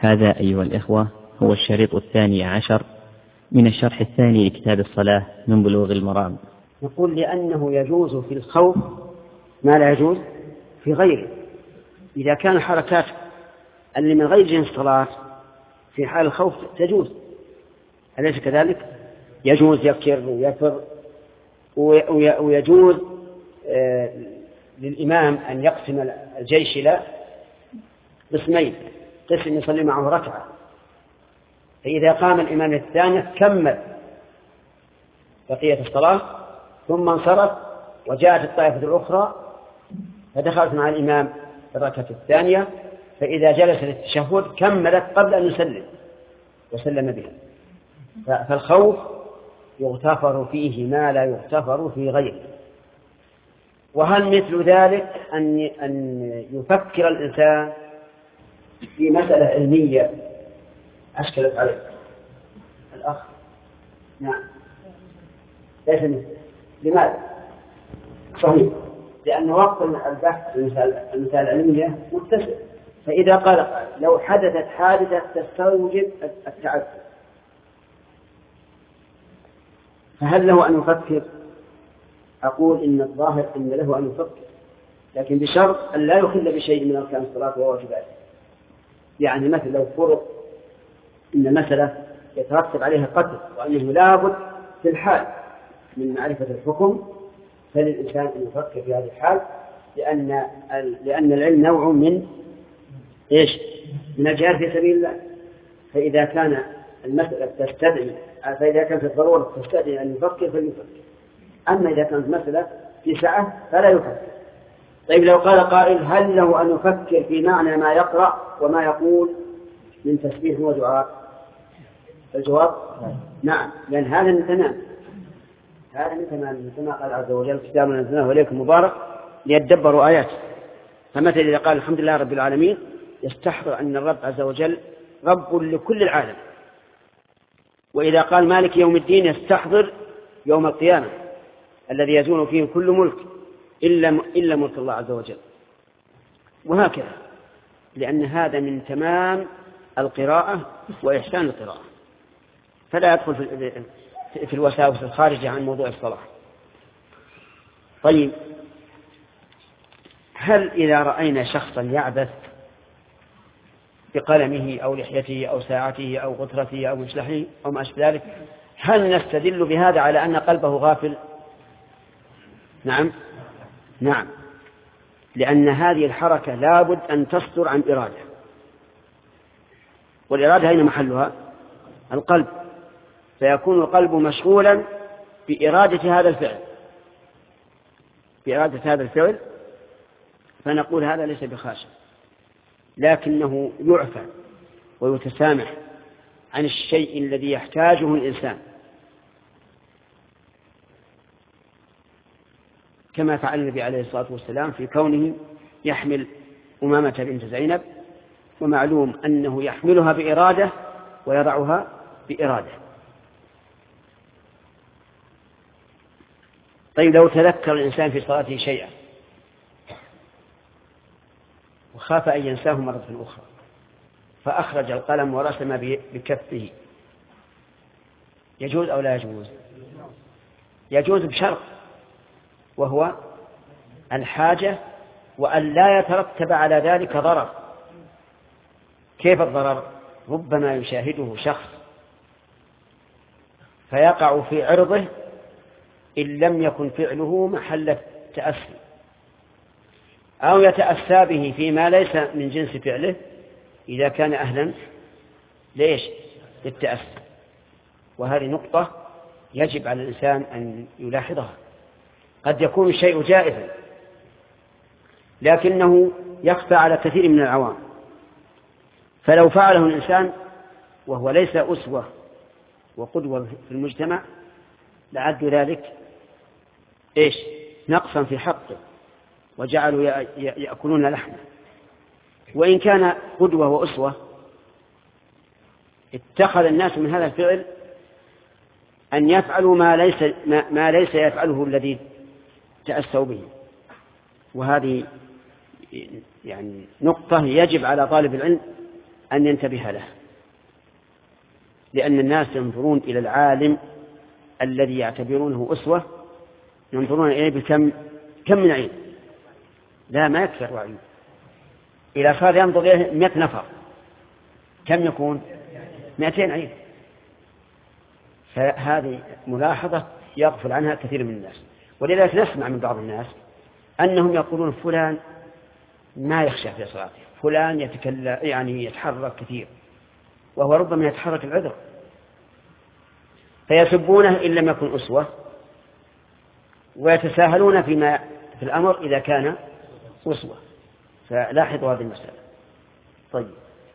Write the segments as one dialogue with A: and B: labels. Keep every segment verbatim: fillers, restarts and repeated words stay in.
A: هذا أيها الإخوة هو الشريط الثاني عشر من الشرح الثاني لكتاب الصلاة من بلوغ المرام.
B: نقول لأنه يجوز في الخوف ما لا يجوز في غيره. إذا كان حركات اللي من غير جنس الصلاة في حال الخوف تجوز، أليس كذلك؟ يجوز يكر ويفر، ويجوز للإمام أن يقسم الجيش إلى قسمين، قسم يصلي معه ركعة، فإذا قام الإمام الثاني كمل بقية الصلاة ثم انصرف، وجاءت الطائفة الأخرى فدخلت مع الإمام الركعة الثانية، فإذا جلس للتشهد كملت قبل أن يسلم وسلم بها. فالخوف يغتفر فيه ما لا يغتفر في غيره. وهل مثل ذلك أن أن يفكر الإنسان في مسألة علمية أشكلت عليه الأخ؟ نعم، ليس مثل. لماذا؟ صحيح، لأن وقت البحث المسائل العلمية متسع، فإذا قال لو حدثت حادثة تستوجب التعذر، فهل له أن يفكر؟ أقول إن الظاهر إن له أن يفكر، لكن بشرط أن لا يخل بشيء من أركان الصلاة وواجباته. يعني مثل لو فرض إن مسألة يترتب عليها قتل وأنه لابد في الحال من معرفة الحكم، فللإنسان أن يفكر في هذه الحال، لأن لأن العلم نوع من إيش؟ من الجهاد في سبيل الله. فإذا كان المسألة تستدعي فإذا كانت الضرورة تستدعي أن يفكر فليفكر، أما إذا كانت مسألة في سعة فلا يفكر. طيب لو قال قائل هل له أن يفكر في معنى ما يقرأ وما يقول من تسبيح ودعاء؟ الجواب نعم، لأن هذا من تمام هذا من تمام كما قال عز وجل كتاب أنزلناه إليكم مبارك ليدبروا آياته. فمثل إذا قال الحمد لله رب العالمين يستحضر أن الرب عز وجل رب لكل العالم، وإذا قال مالك يوم الدين يستحضر يوم القيامة الذي يزول فيه كل ملك إلا إلا ملك الله عز وجل، وهكذا، لأن هذا من تمام القراءة وإحسان القراءة، فلا يدخل في الوساوس الخارجة عن موضوع الصلاة. طيب، هل إذا رأينا شخصا يعبث بقلمه أو لحيته أو ساعته أو غترته أو مشلحه أو ما أشبه ذلك، هل نستدل بهذا على أن قلبه غافل؟ نعم نعم، لأن هذه الحركة لابد أن تصدر عن إرادة، والإرادة أين محلها؟ القلب، فيكون القلب مشغولا بإرادة هذا الفعل بإرادة هذا الفعل فنقول هذا ليس بخاشع، لكنه يعفى ويتسامح عن الشيء الذي يحتاجه الإنسان، كما فعل النبي عليه الصلاة والسلام في كونه يحمل أمامة بنت زينب، ومعلوم أنه يحملها بإرادة ويضعها بإرادة. طيب، لو تذكر الإنسان في صلاته شيئا وخاف أن ينساه مرة أخرى فأخرج القلم ورسم بكفه، يجوز أو لا يجوز؟ يجوز بشرط، وهو الحاجة، وأن لا يترتب على ذلك ضرر. كيف الضرر؟ ربما يشاهده شخص فيقع في عرضه إن لم يكن فعله محل تأسي، أو يتأسى به فيما ليس من جنس فعله إذا كان أهلا ليش؟ للتأسي. وهذه نقطة يجب على الإنسان أن يلاحظها. قد يكون الشيء جائزا لكنه يخفى على كثير من العوام، فلو فعله الإنسان وهو ليس أسوة وقدوة في المجتمع لعد ذلك إيش؟ نقصا في حقه، وجعلوا يأكلون لحمه. وإن كان قدوة وأسوة اتخذ الناس من هذا الفعل أن يفعلوا ما ليس, ما ليس يفعله الذي تأسوا به. وهذه يعني نقطة يجب على طالب العلم أن ينتبه له، لأن الناس ينظرون إلى العالم الذي يعتبرونه أسوة، ينظرون إليه بكم كم من عين، لا ما يكفر وعيه. إذا صار ينظر إليه مئة نفر كم يكون؟ مئتين عين. فهذه ملاحظة يغفل عنها كثير من الناس. ولذلك نسمع من بعض الناس أنهم يقولون فلان ما يخشى في صلاته، فلان يتكلم يعني يتحرك كثير، وهو ربما يتحرك العذر، فيسبونه إن لم يكن أسوة، ويتساهلون فيما في الأمر إذا كان أسوة. فلاحظوا هذه المسألة. طيب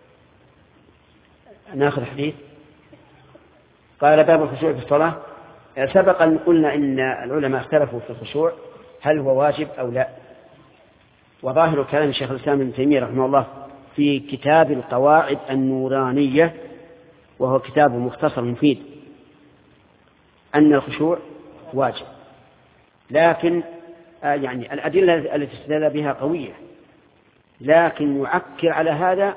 B: ناخذ حديث. قال باب الخشوع في الصلاة. سبق أن قلنا إن العلماء اختلفوا في الخشوع هل هو واجب أو لا، وظاهر كلام الشيخ الإسلام ابن تيمية رحمه الله في كتاب القواعد النورانية، وهو كتاب مختصر مفيد، أن الخشوع واجب، لكن يعني الأدلة التي استدل بها قوية، لكن يعكر على هذا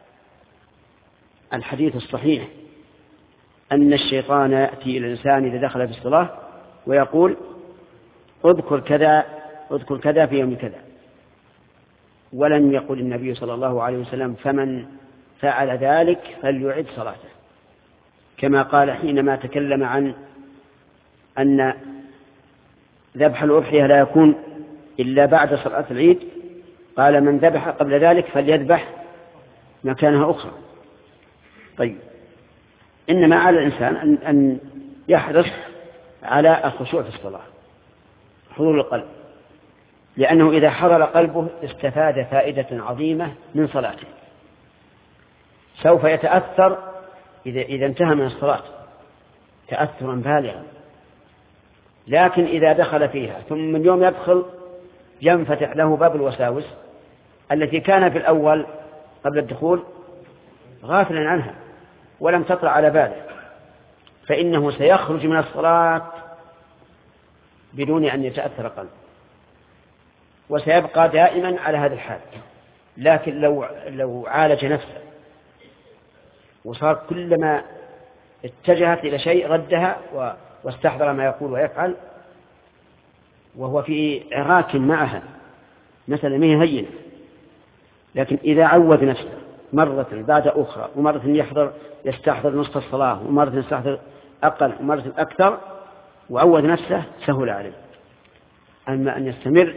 B: الحديث الصحيح أن الشيطان يأتي إلى الإنسان إذا دخل في الصلاة ويقول اذكر كذا اذكر كذا في يوم كذا، ولم يقل النبي صلى الله عليه وسلم فمن فعل ذلك فليعد صلاته، كما قال حينما تكلم عن أن ذبح الأضحية لا يكون إلا بعد صلاة العيد، قال من ذبح قبل ذلك فليذبح مكانها أخرى. طيب إنما على الإنسان أن يحرص على الخشوع في الصلاة، حضور القلب، لأنه إذا حضر قلبه استفاد فائدة عظيمة من صلاته، سوف يتأثر إذا, إذا انتهى من الصلاة تأثرا بالغا. لكن إذا دخل فيها ثم من يوم يدخل ينفتح له باب الوساوس التي كان في الأول قبل الدخول غافلا عنها ولم تطلع على باله، فإنه سيخرج من الصلاة بدون أن يتأثر قلبه، وسيبقى دائما على هذا الحال. لكن لو لو عالج نفسه وصار كلما اتجهت إلى شيء ردها واستحضر ما يقول ويفعل وهو في عراك معها، مثلا ما هي هينة، لكن إذا عود نفسه مرة بعد أخرى، ومرة يحضر يستحضر نصف الصلاة، ومرة يستحضر أقل، ومرة أكثر، وعود نفسه سهل عليه. أما أن يستمر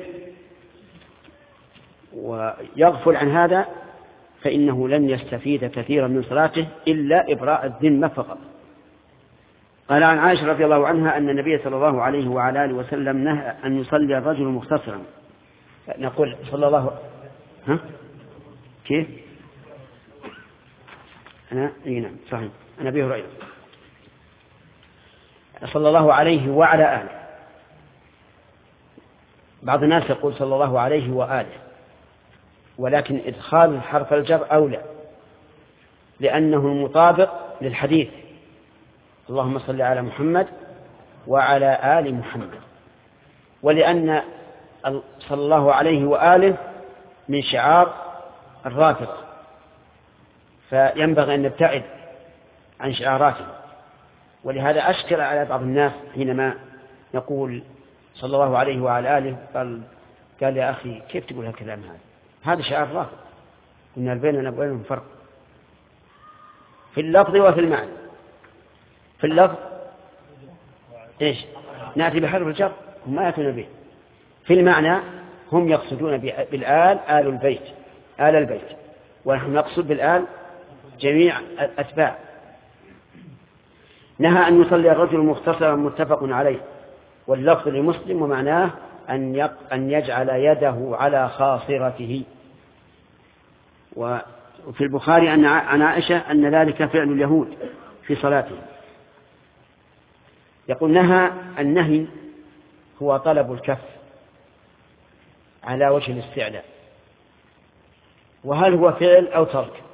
B: ويغفل عن هذا فإنه لن يستفيد كثيرا من صلاته إلا إبراء الذمة فقط. قال عن عائشة رضي الله عنها أن النبي صلى الله عليه وعلى آله وسلم نهى أن يصلي الرجل مختصرا. نقول صلى الله ها كيف أنا إيه نعم صحيح أنا أبي هريرة صلى الله عليه وعلى آله. بعض الناس يقول صلى الله عليه وآله، ولكن إدخال حرف الجر أولى لأنه المطابق للحديث اللهم صل على محمد وعلى آل محمد، ولأن صلى الله عليه وآله من شعار الرافضة، فينبغي أن نبتعد عن شعاراته. ولهذا أشكل على بعض الناس حينما نقول صلى الله عليه وعلى آله قال قال يا أخي كيف تقول هالكلام هذا؟ هذا شعار رافض، إن بيننا وبينهم فرق في اللفظ وفي المعنى. في اللفظ إيش نأتي بحرف الجر هم ما يأتون به، في المعنى هم يقصدون بالآل آل البيت آل البيت، ونحن نقصد بالآل جميع الأتباع. نهى أن يصلي الرجل مختصرا متفق عليه، واللفظ لمسلم ومعناه أن أن يجعل يده على خاصرته. وفي البخاري عن عائشة أن ذلك فعل اليهود في صلاته. يقول نهى النهي هو طلب الكف على وجه الاستعلاء، وهل هو فعل أو ترك؟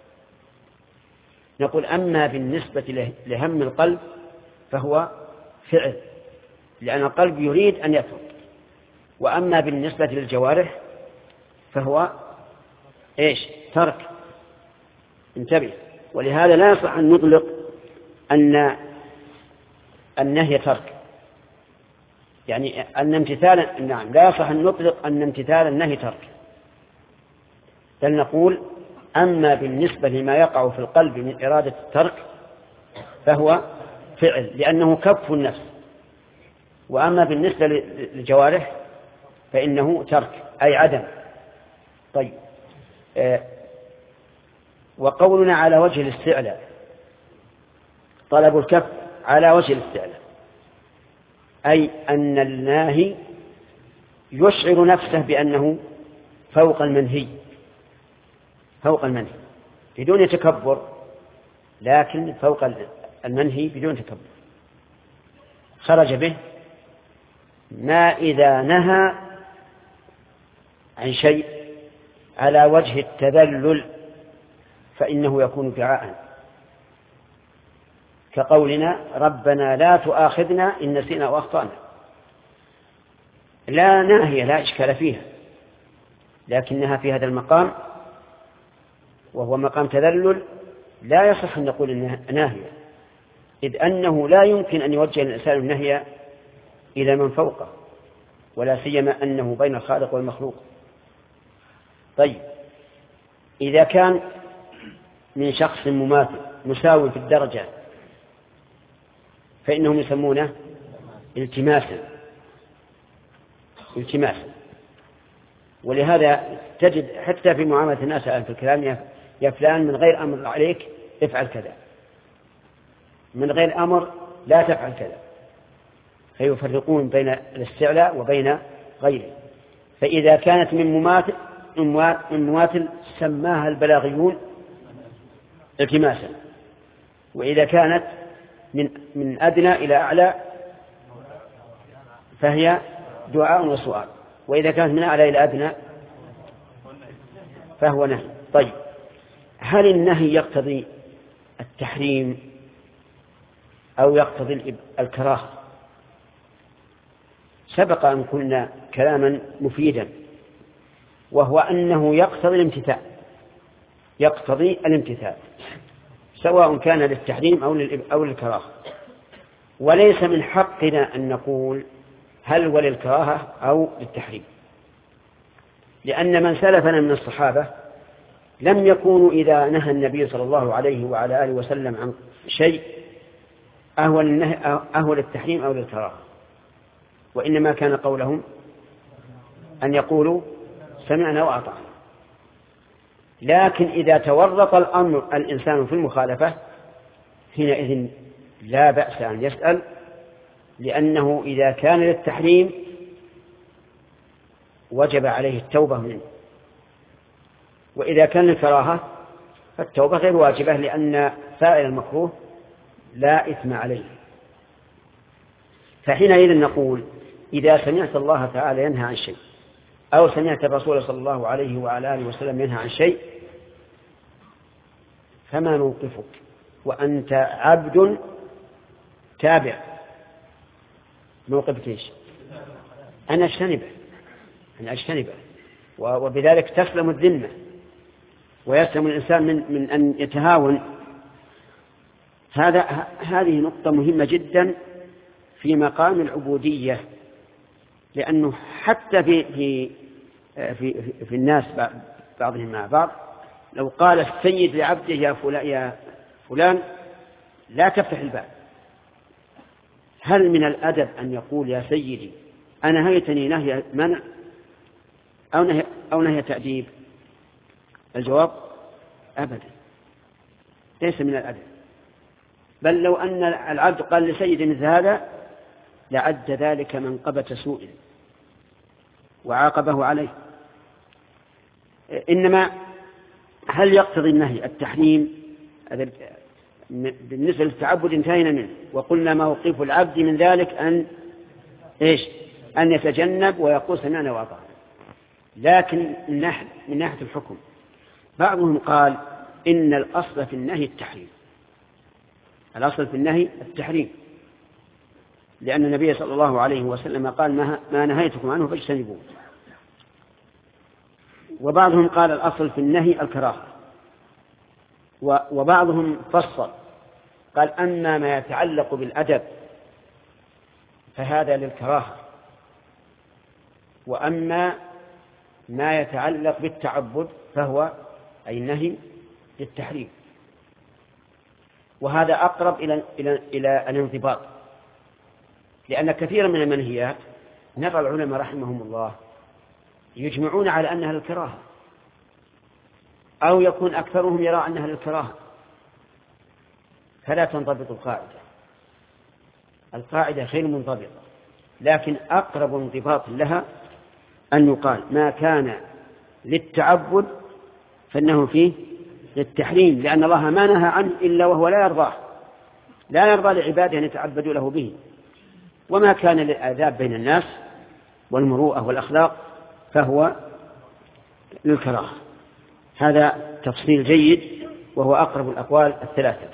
B: نقول أما بالنسبة لهم القلب فهو فعل، لأن القلب يريد أن يترك، وأما بالنسبة للجوارح فهو إيش ترك. انتبه. ولهذا لا يصح أن نطلق أن النهي ترك، يعني أن امتثال نعم لا يصح أن نطلق أن امتثال النهي ترك، بل نقول أما بالنسبة لما يقع في القلب من إرادة الترك فهو فعل لأنه كف النفس، وأما بالنسبة للجوارح فإنه ترك أي عدم. طيب آه وقولنا على وجه الاستعلاء، طلب الكف على وجه الاستعلاء أي أن الناهي يشعر نفسه بأنه فوق المنهي، فوق المنهي بدون تكبر، لكن فوق المنهي بدون تكبر. خرج به ما إذا نهى عن شيء على وجه التذلل فإنه يكون دعاء، كقولنا ربنا لا تؤاخذنا إن نسينا وأخطأنا، لا ناهية لا إشكال فيها، لكنها في هذا المقام وهو مقام تذلل لا يصح أن نقول إنها ناهية، إذ أنه لا يمكن أن يوجه الإنسان النهي إلى من فوقه، ولا سيما أنه بين الخالق والمخلوق. طيب إذا كان من شخص مماثل مساوي في الدرجة فإنهم يسمونه التماسا التماسا ولهذا تجد حتى في معاملة الناس في الكلام يا فلان من غير أمر عليك افعل كذا، من غير أمر لا تفعل كذا، فيفرقون بين الاستعلاء وبين غيره. فإذا كانت من مماثل من مماثل سماها البلاغيون التماسا، وإذا كانت من من أدنى إلى أعلى فهي دعاء وسؤال، وإذا كانت من أعلى إلى أدنى فهو نهي. طيب هل النهي يقتضي التحريم أو يقتضي الكراهة؟ سبق أن قلنا كلاما مفيدا، وهو أنه يقتضي الامتثال، يقتضي الامتثال سواء كان للتحريم أو للكراهة، وليس من حقنا أن نقول هل وللكراهة أو للتحريم، لأن من سلفنا من الصحابة لم يكونوا إذا نهى النبي صلى الله عليه وعلى آله وسلم عن شيء أهول أهول التحريم أو للكراهة، وإنما كان قولهم أن يقولوا سمعنا وأطعنا. لكن إذا تورط الأمر الإنسان في المخالفة حينئذ لا بأس أن يسأل، لأنه إذا كان للتحريم وجب عليه التوبة منه، وإذا كان للكراهة فالتوبة غير واجبة، لأن فاعل المكروه لا إثم عليه. فحينئذ نقول إذا سمعت الله تعالى ينهى عن شيء أو سمعت الرسول صلى الله عليه وعلى آله وسلم ينهى عن شيء فما موقفك وأنت عبد تابع؟ موقفك إيش؟ أن أجتنبه أن أجتنبه وبذلك تسلم الذمة ويسلم الإنسان من, من أن يتهاون. هذا هذه نقطة مهمة جدا في مقام العبودية، لأنه حتى في في في, في الناس بعضهم مع بعض لو قال السيد لعبده يا فلان, يا فلان لا تفتح الباب، هل من الأدب أن يقول يا سيدي أنا هيتني نهي منع أو نهي, أو نهي تأديب؟ الجواب أبدا، ليس من الأدب. بل لو أن العبد قال لسيد مثل هذا لعد ذلك منقبة سوء وعاقبه عليه. إنما هل يقتضي النهي التحريم؟ بالنسبة للتعبد انتهينا منه وقلنا موقف العبد من ذلك أن إيش؟ أن يتجنب ويقول سمعنا وأطعنا. لكن من ناحية الحكم بعضهم قال إن الأصل في النهي التحريم، الأصل في النهي التحريم، لأن النبي صلى الله عليه وسلم قال ما نهيتكم عنه فاجتنبوه. وبعضهم قال الأصل في النهي الكراهة، وبعضهم فصل قال أما ما يتعلق بالأدب فهذا للكراهة، وأما ما يتعلق بالتعبد فهو أي النهي للتحريم. وهذا أقرب إلى إلى إلى الانضباط، لأن كثيرا من المنهيات نرى العلماء رحمهم الله يجمعون على أنها للكراهة، أو يكون أكثرهم يرى أنها للكراهة، فلا تنضبط القاعدة. القاعدة غير منضبطة، لكن أقرب انضباط لها أن يقال ما كان للتعبد فإنه فيه للتحريم، لأن الله ما نهى عنه إلا وهو لا يرضاه، لا يرضى لعباده أن يتعبدوا له به. وما كان للآداب بين الناس والمروءة والأخلاق فهو للكراهة. هذا تفصيل جيد وهو أقرب الأقوال الثلاثة.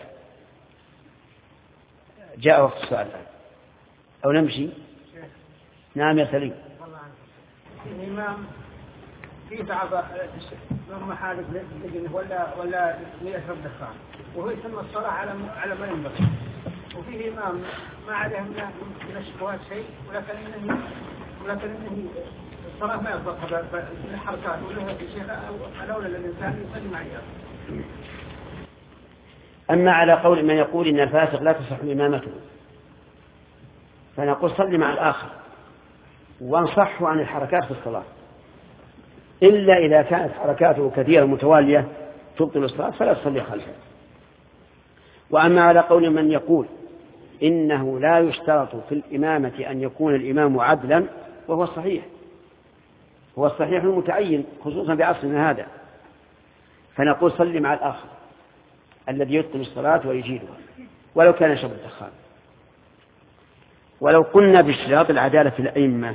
B: جاء وقت السؤال الآن أو نمشي؟ نعم يا سليم.
C: الإمام في بعض محارب لجنه ولا ولا يشرب دخان وهو يسمى الصلاة على على ما ينبغي، وفيه إمام ما عليه من الشبهات شيء، ولكن إنه ولكن إنه الصلاة ما يضبط بالحركات، وله الشيخ الأولى للإنسان يصلي معي.
B: أما على قول من يقول إن الفاسق لا تصح إمامته فنقول صلي مع الآخر وانصحه عن الحركات في الصلاة، إلا إذا كانت حركاته كثيرة متوالية تبطل الصلاة فلا تصلي خلفه. وأما على قول من يقول إنه لا يشترط في الإمامة أن يكون الإمام عدلا وهو الصحيح، هو الصحيح المتعين خصوصا بعصرنا هذا، فنقول صلي مع الآخر الذي يبطل الصلاة ويجيدها ولو كان شرب الدخان. ولو قلنا باشتراط العدالة في الأئمة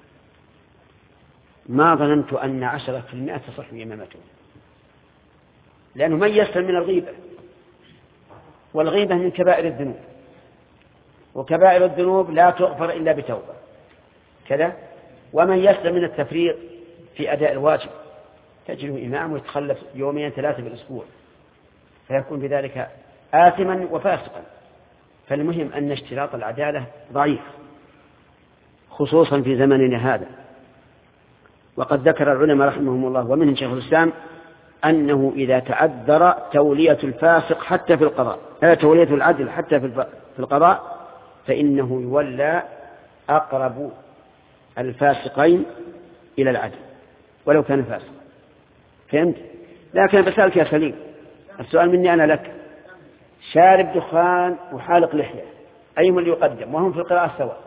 B: ما ظننت أن عشرة في المئة تصح إمامته، لأنه من يسلم من الغيبة، والغيبة من كبائر الذنوب، وكبائر الذنوب لا تغفر إلا بتوبة كذا. ومن يسلم من التفريط في أداء الواجب تجده إمام ويتخلف يومين ثلاثة بالأسبوع، فيكون بذلك آثما وفاسقا. فالمهم أن اشتراط العدالة ضعيف خصوصا في زمننا هذا. وقد ذكر العلماء رحمهم الله ومنهم شيخ الإسلام أنه إذا تعذر تولية الفاسق حتى في القضاء آه تولية العدل حتى في القضاء فإنه يولى أقرب الفاسقين إلى العدل ولو كان فاسق. فهمت؟ لكن بسألك يا سليم السؤال مني أنا لك، شارب دخان وحالق لحية أيهم اللي يقدم وهم في القراءة سواء؟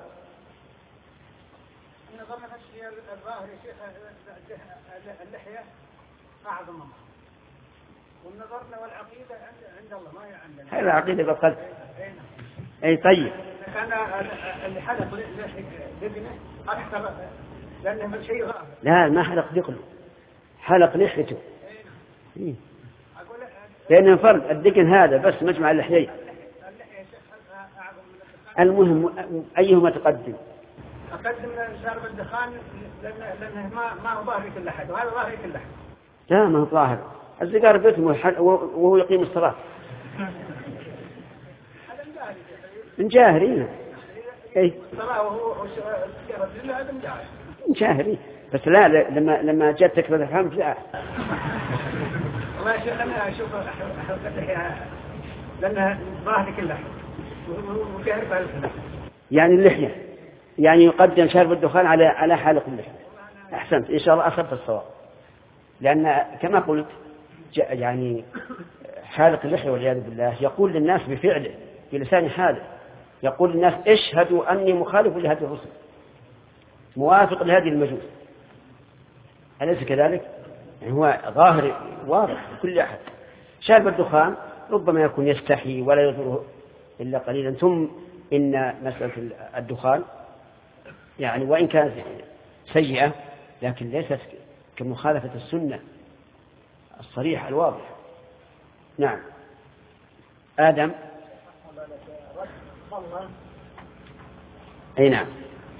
C: اللحية أعظم منها، والنظرنا والعقيدة عند الله ما هي عندنا.
B: هاي العقيدة بالقلب. أي طيب.
C: كان اللي حلق دقنه أكثر لأنه شيء غائب.
B: لا ما حلق دقنه، حلق لحيته. إيه. لأن فرق الدقن هذا بس مجمع اللحيين. المهم أيهما تقدم؟
C: أقدم شارب الدخان لأنه ما ما هو ظاهر كل أحد، وهذا ظاهر كل أحد.
B: لا ما هو ظاهر، السيجار بيتم وهو يقيم الصلاة. من جاهرين. إيه.
C: الصلاة وهو السيجار بالله هذا من جاهر.
B: من جاهرين، بس لا لما لما جت تكبر الحمد لا.
C: والله شو لما أشوف حلقة اللحية لأنها ظاهر كل أحد وكهر بالله.
B: يعني اللحية يعني يقدم شارب الدخان على على حالق اللحية. أحسنت إن شاء الله أصبت الصواب، لأن كما قلت يعني حالق اللحية والعياذ بالله يقول للناس بفعله بلسان حاله، يقول للناس اشهدوا أني مخالف لهذه الرسل موافق لهذه المجوس، أليس كذلك؟ يعني هو ظاهر واضح لكل أحد. شارب الدخان ربما يكون يستحي ولا يضره إلا قليلا. ثم إن مسألة الدخان يعني وإن كانت سيئة لكن ليست كمخالفة السنة الصريحة الواضحة. نعم. آدم. أي نعم.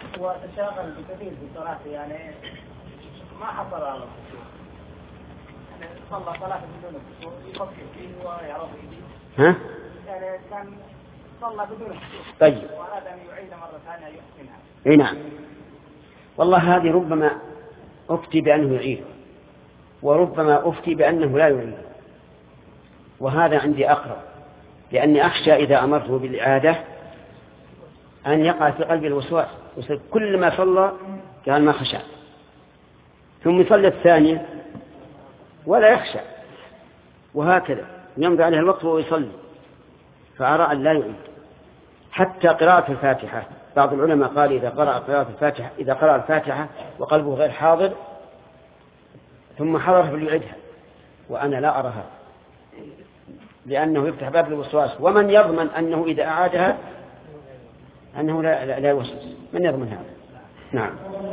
D: وتشاغل بكثير في صلاته يعني ما حصل على الخشوع،
C: صلى صلاة بدون يفكر فيه ويعرف
B: ها؟
C: يعني كان صلى بدون
B: طيب
C: وأراد أن يعيد مرة ثانية يحسنها.
B: اي نعم. والله هذه ربما أفتي بأنه يعيد وربما أفتي بأنه لا يعيد، وهذا عندي أقرب، لأني أخشى إذا أمرته بالإعادة أن يقع في قلبي الوسواس، وصير كل ما صلى قال ما خشى، ثم يصلي الثانية ولا يخشى، وهكذا يمضي عليه الوقت وهو يصلي، فأرى أن لا يعيد. حتى قراءة الفاتحة، بعض العلماء قال إذا قرأ قراءة الفاتحة إذا قرأ الفاتحة وقلبه غير حاضر ثم حضر فليعيدها، وأنا لا أرى هذا، لأنه يفتح باب الوسواس، ومن يضمن أنه إذا أعادها أنه لا, لا, لا يوسوس؟ من يضمن هذا؟ نعم.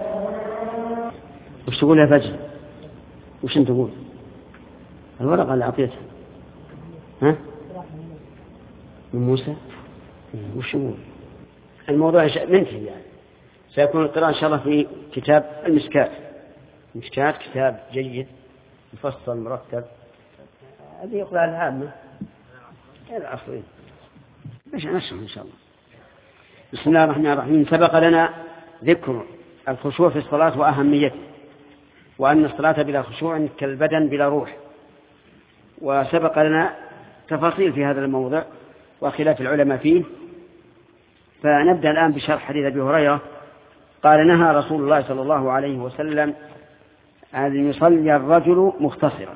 B: وش تقول يا فجر؟ وش انت تقول؟ الورقة اللي أعطيتها ها؟ من موسى؟ وش تقول؟ الموضوع منتهي يعني. سيكون القراءة إن شاء الله في كتاب المسكات. المسكات كتاب جيد مفصل مرتب، هذه يقرأ العامة العصرين مش نشرح إن شاء الله. بسم الله الرحمن الرحيم. سبق لنا ذكر الخشوع في الصلاة وأهميته، وأن الصلاة بلا خشوع كالبدن بلا روح، وسبق لنا تفاصيل في هذا الموضوع وخلاف العلماء فيه. فنبدأ الآن بشرح حديث أبي هريرة قال نهى رسول الله صلى الله عليه وسلم أن يصلي الرجل مختصرا،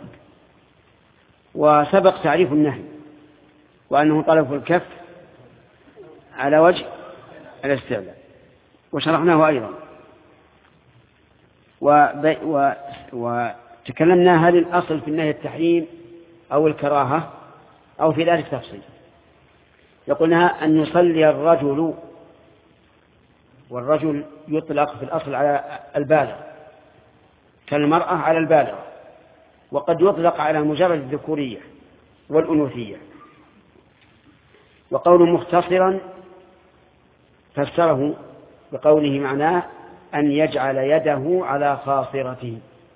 B: وسبق تعريف النهي وأنه طلب الكف على وجه الاستعلاء، وشرحناه أيضا و... وتكلمنا هل الأصل في النهي التحريم أو الكراهة أو في ذلك تفصيل. يقولنا أن يصلي الرجل، والرجل يطلق في الأصل على البالغ كالمرأة على البالغ، وقد يطلق على مجرد الذكورية والأنوثية. وقول مختصرا فسره بقوله معناه أن يجعل يده على خاصرته،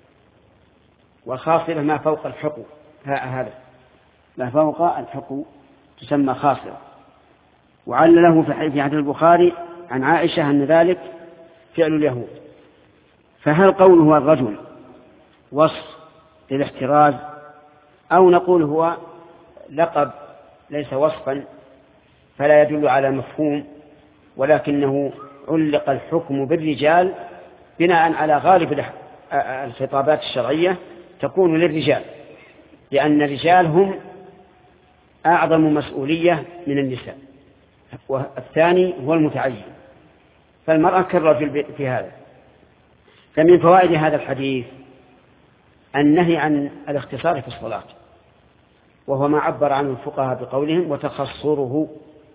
B: والخاصرة ما فوق الحقو، هذا ما فوق الحقو تسمى خاصرة. وعلله في حديث البخاري عن عائشة أن ذلك فعل اليهود. فهل قوله الرجل وصف للاحتراز، أو نقول هو لقب ليس وصفا فلا يدل على مفهوم، ولكنه علق الحكم بالرجال بناء على غالب الخطابات الشرعية تكون للرجال، لأن الرجال هم أعظم مسؤولية من النساء، والثاني هو المتعين، فالمرأة كالرجل في هذا. فمن فوائد هذا الحديث النهي عن الاختصار في الصلاة، وهو ما عبر عنه الفقهاء بقولهم وتخصره.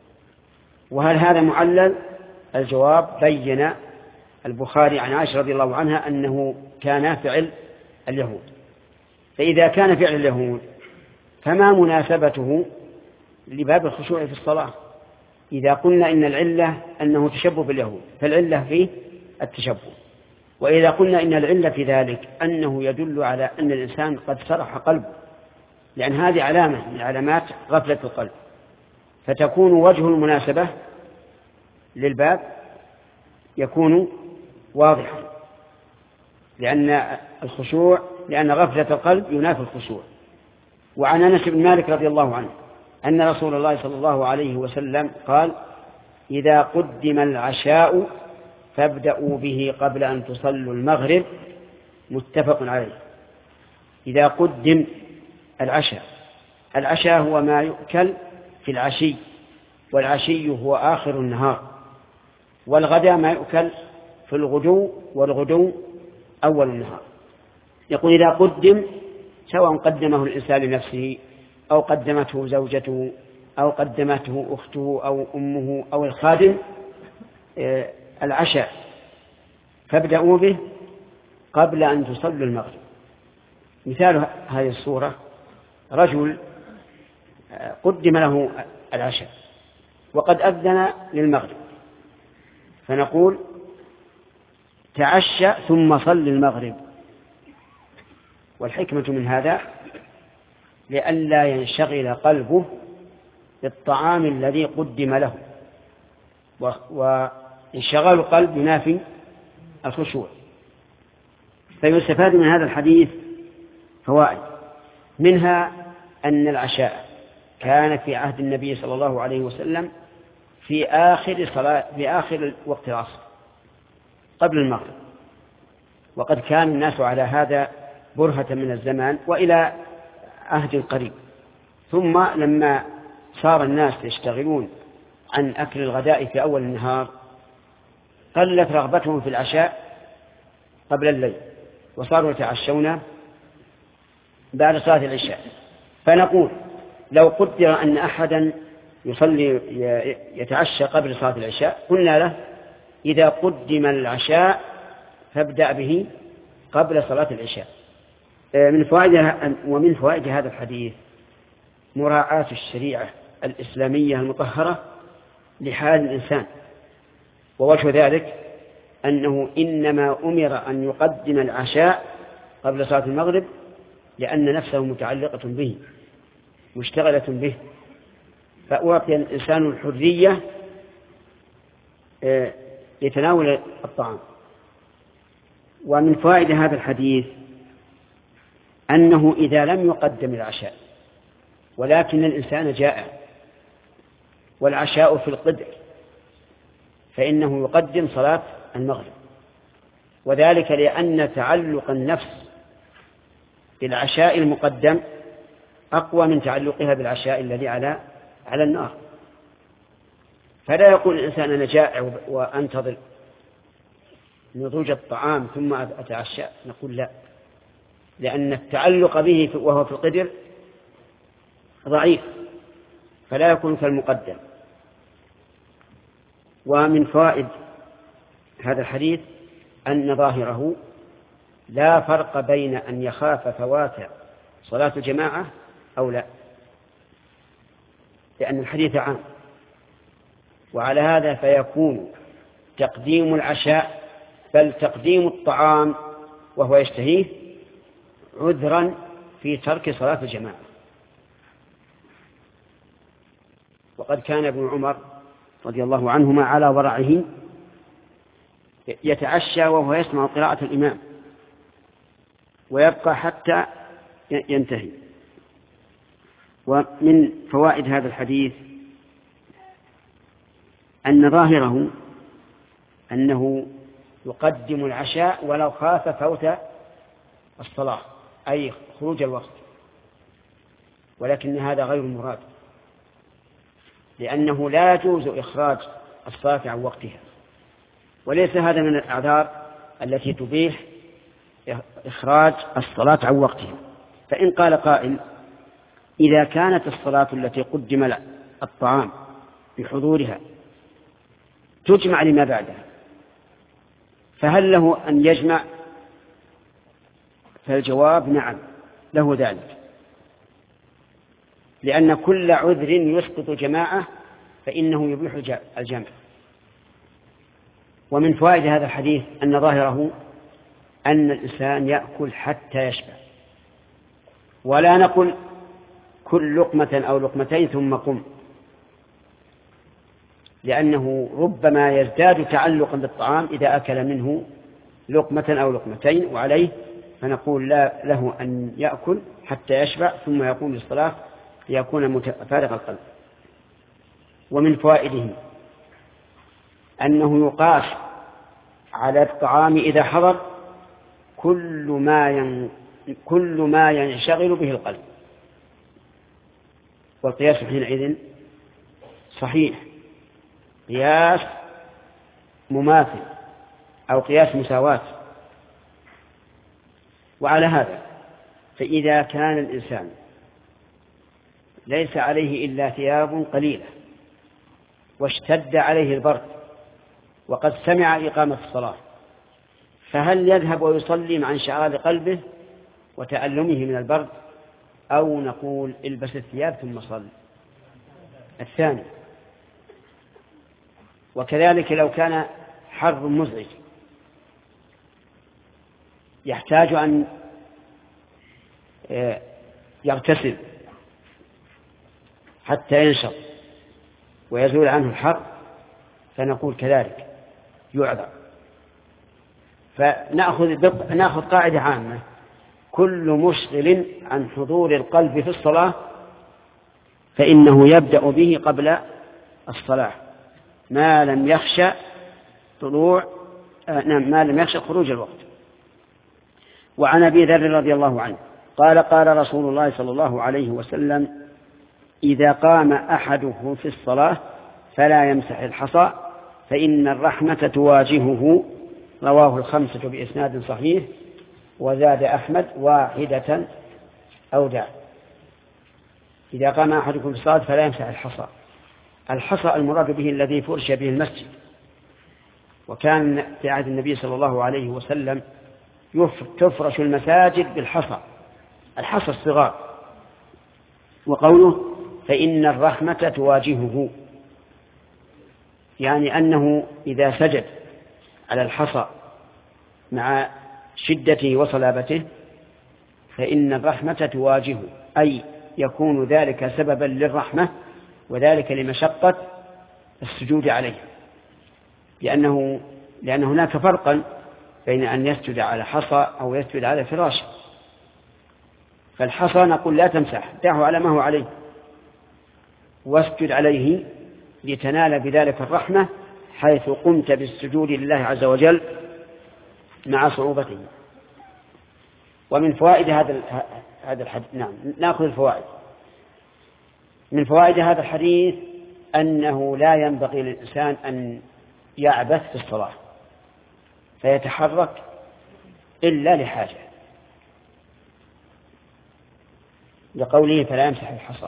B: وهل هذا معلل؟ الجواب بين البخاري عن عائشة رضي الله عنها أنه كان فعل اليهود. فإذا كان فعل اليهود فما مناسبته لباب الخشوع في الصلاة؟ إذا قلنا إن العلة أنه تشبه باليهود فالعلة فيه التشبه، وإذا قلنا إن العلة في ذلك أنه يدل على أن الإنسان قد سرح قلبه، لأن هذه علامة من علامات غفلة القلب، فتكون وجه المناسبة للباب يكون واضحا، لأن الخشوع لأن غفلة القلب ينافي الخشوع. وعن أنس بن مالك رضي الله عنه أن رسول الله صلى الله عليه وسلم قال إذا قدم العشاء فابدأوا به قبل أن تصلوا المغرب، متفق عليه. إذا قدم العشاء، العشاء هو ما يؤكل في العشي، والعشي هو آخر النهار، والغداء ما يؤكل في الغدو، والغدو أول النهار. يقول إذا قدم سواء قدمه الإنسان لنفسه أو قدمته زوجته أو قدمته أخته أو أمه أو الخادم العشاء، فابدأوا به قبل أن تصلوا المغرب. مثال هذه الصورة رجل قدم له العشاء وقد أذن للمغرب، فنقول تعشى ثم صل المغرب، والحكمة من هذا لئلا ينشغل قلبه بالطعام الذي قدم له، وانشغال القلب ينافي الخشوع. فيستفاد من هذا الحديث فوائد، منها أن العشاء كان في عهد النبي صلى الله عليه وسلم في آخر صلاة في آخر وقت العصر قبل المغرب، وقد كان الناس على هذا برهة من الزمان وإلى عهد قريب. ثم لما صار الناس يشتغلون عن أكل الغداء في أول النهار قلت رغبتهم في العشاء قبل الليل، وصاروا يتعشون بعد صلاة العشاء. فنقول لو قدر أن أحدا يصلي يتعشى قبل صلاة العشاء قلنا له إذا قدم العشاء فابدأ به قبل صلاة العشاء. من فوائد ومن فوائد هذا الحديث مراعاة الشريعة الإسلامية المطهرة لحال الإنسان، ووجه ذلك أنه إنما أمر أن يقدم العشاء قبل صلاة المغرب لأن نفسه متعلقة به مشتغلة به، فأعطي الإنسان الحرية يتناول الطعام. ومن فوائد هذا الحديث أنه إذا لم يقدم العشاء ولكن الإنسان جائع والعشاء في القدر فإنه يقدم صلاة المغرب، وذلك لأن تعلق النفس بالعشاء المقدم أقوى من تعلقها بالعشاء الذي على على النار. فلا يقول الإنسان أنا جائع وأنتظر نضوج الطعام ثم أتعشى، نقول لا، لأن التعلق به وهو في القدر ضعيف فلا يكون كالمقدم. ومن فوائد هذا الحديث أن ظاهره لا فرق بين أن يخاف فوات صلاة الجماعة أو لا، لأن الحديث عام، وعلى هذا فيكون تقديم العشاء بل تقديم الطعام وهو يشتهيه عذرا في ترك صلاة الجماعة. وقد كان ابن عمر رضي الله عنهما على ورعه يتعشى وهو يسمع قراءة الإمام ويبقى حتى ينتهي. ومن فوائد هذا الحديث أن ظاهره أنه يقدم العشاء ولو خاف فوت الصلاة أي خروج الوقت، ولكن هذا غير مراد، لأنه لا يجوز إخراج الصلاة عن وقتها، وليس هذا من الأعذار التي تبيح إخراج الصلاة عن وقتها. فإن قال قائل إذا كانت الصلاة التي قدم الطعام بحضورها تجمع لما بعدها فهل له أن يجمع؟ فالجواب نعم له ذلك، لأن كل عذر يسقط جماعة فإنه يبيح الجمع. ومن فوائد هذا الحديث أن ظاهره أن الإنسان يأكل حتى يشبع، ولا نقل كل لقمة أو لقمتين ثم قم، لأنه ربما يزداد تعلقا بالطعام إذا أكل منه لقمة أو لقمتين، وعليه فنقول لا له أن يأكل حتى يشبع ثم يقوم للصلاة ليكون فارغ القلب. ومن فوائده أنه يقاس على الطعام إذا حضر كل ما ين... كل ما ينشغل به القلب، والقياس حينئذ صحيح، قياس مماثل أو قياس مساواة. وعلى هذا فإذا كان الإنسان ليس عليه إلا ثياب قليلة واشتد عليه البرد وقد سمع إقامة الصلاة، فهل يذهب ويصلي مع انشغال قلبه وتألمه من البرد، أو نقول البس الثياب ثم صل؟ الثاني. وكذلك لو كان حر مزعج يحتاج أن يغتسل حتى ينشط ويزول عنه الحر فنقول كذلك يعذر. فنأخذ نأخذ قاعدة عامة: كل مشغل عن حضور القلب في الصلاة فإنه يبدأ به قبل الصلاة ما لم يخشى طلوع نعم ما لم يخشى خروج الوقت. وعن أبي ذر رضي الله عنه قال قال رسول الله صلى الله عليه وسلم: إذا قام أحدكم في الصلاة فلا يمسح الحصى فإن الرحمة تواجهه. رواه الخمسة بإسناد صحيح، وزاد أحمد واحدة أو دع. إذا قام أحدكم في الصلاة فلا يمسح الحصى. الحصى المراد به الذي فرش به المسجد، وكان في عهد النبي صلى الله عليه وسلم تفرش المساجد بالحصى، الحصى الصغار. وقوله فإن الرحمة تواجهه يعني أنه إذا سجد على الحصى مع شدته وصلابته فإن الرحمة تواجهه، أي يكون ذلك سببا للرحمة، وذلك لمشقة السجود عليه، لأنه لأن هناك فرقا بين أن يسجد على حصى أو يسجد على فراش. فالحصى نقول لا تمسح، دعه على ما هو عليه واسجد عليه لتنال بذلك الرحمة حيث قمت بالسجود لله عز وجل مع صعوبته. ومن فوائد هذا هذا الحديث نعم نأخذ الفوائد. من فوائد هذا الحديث أنه لا ينبغي للإنسان أن يعبث في الصلاة فيتحرك إلا لحاجة، لقوله فلا يمسح الحصى.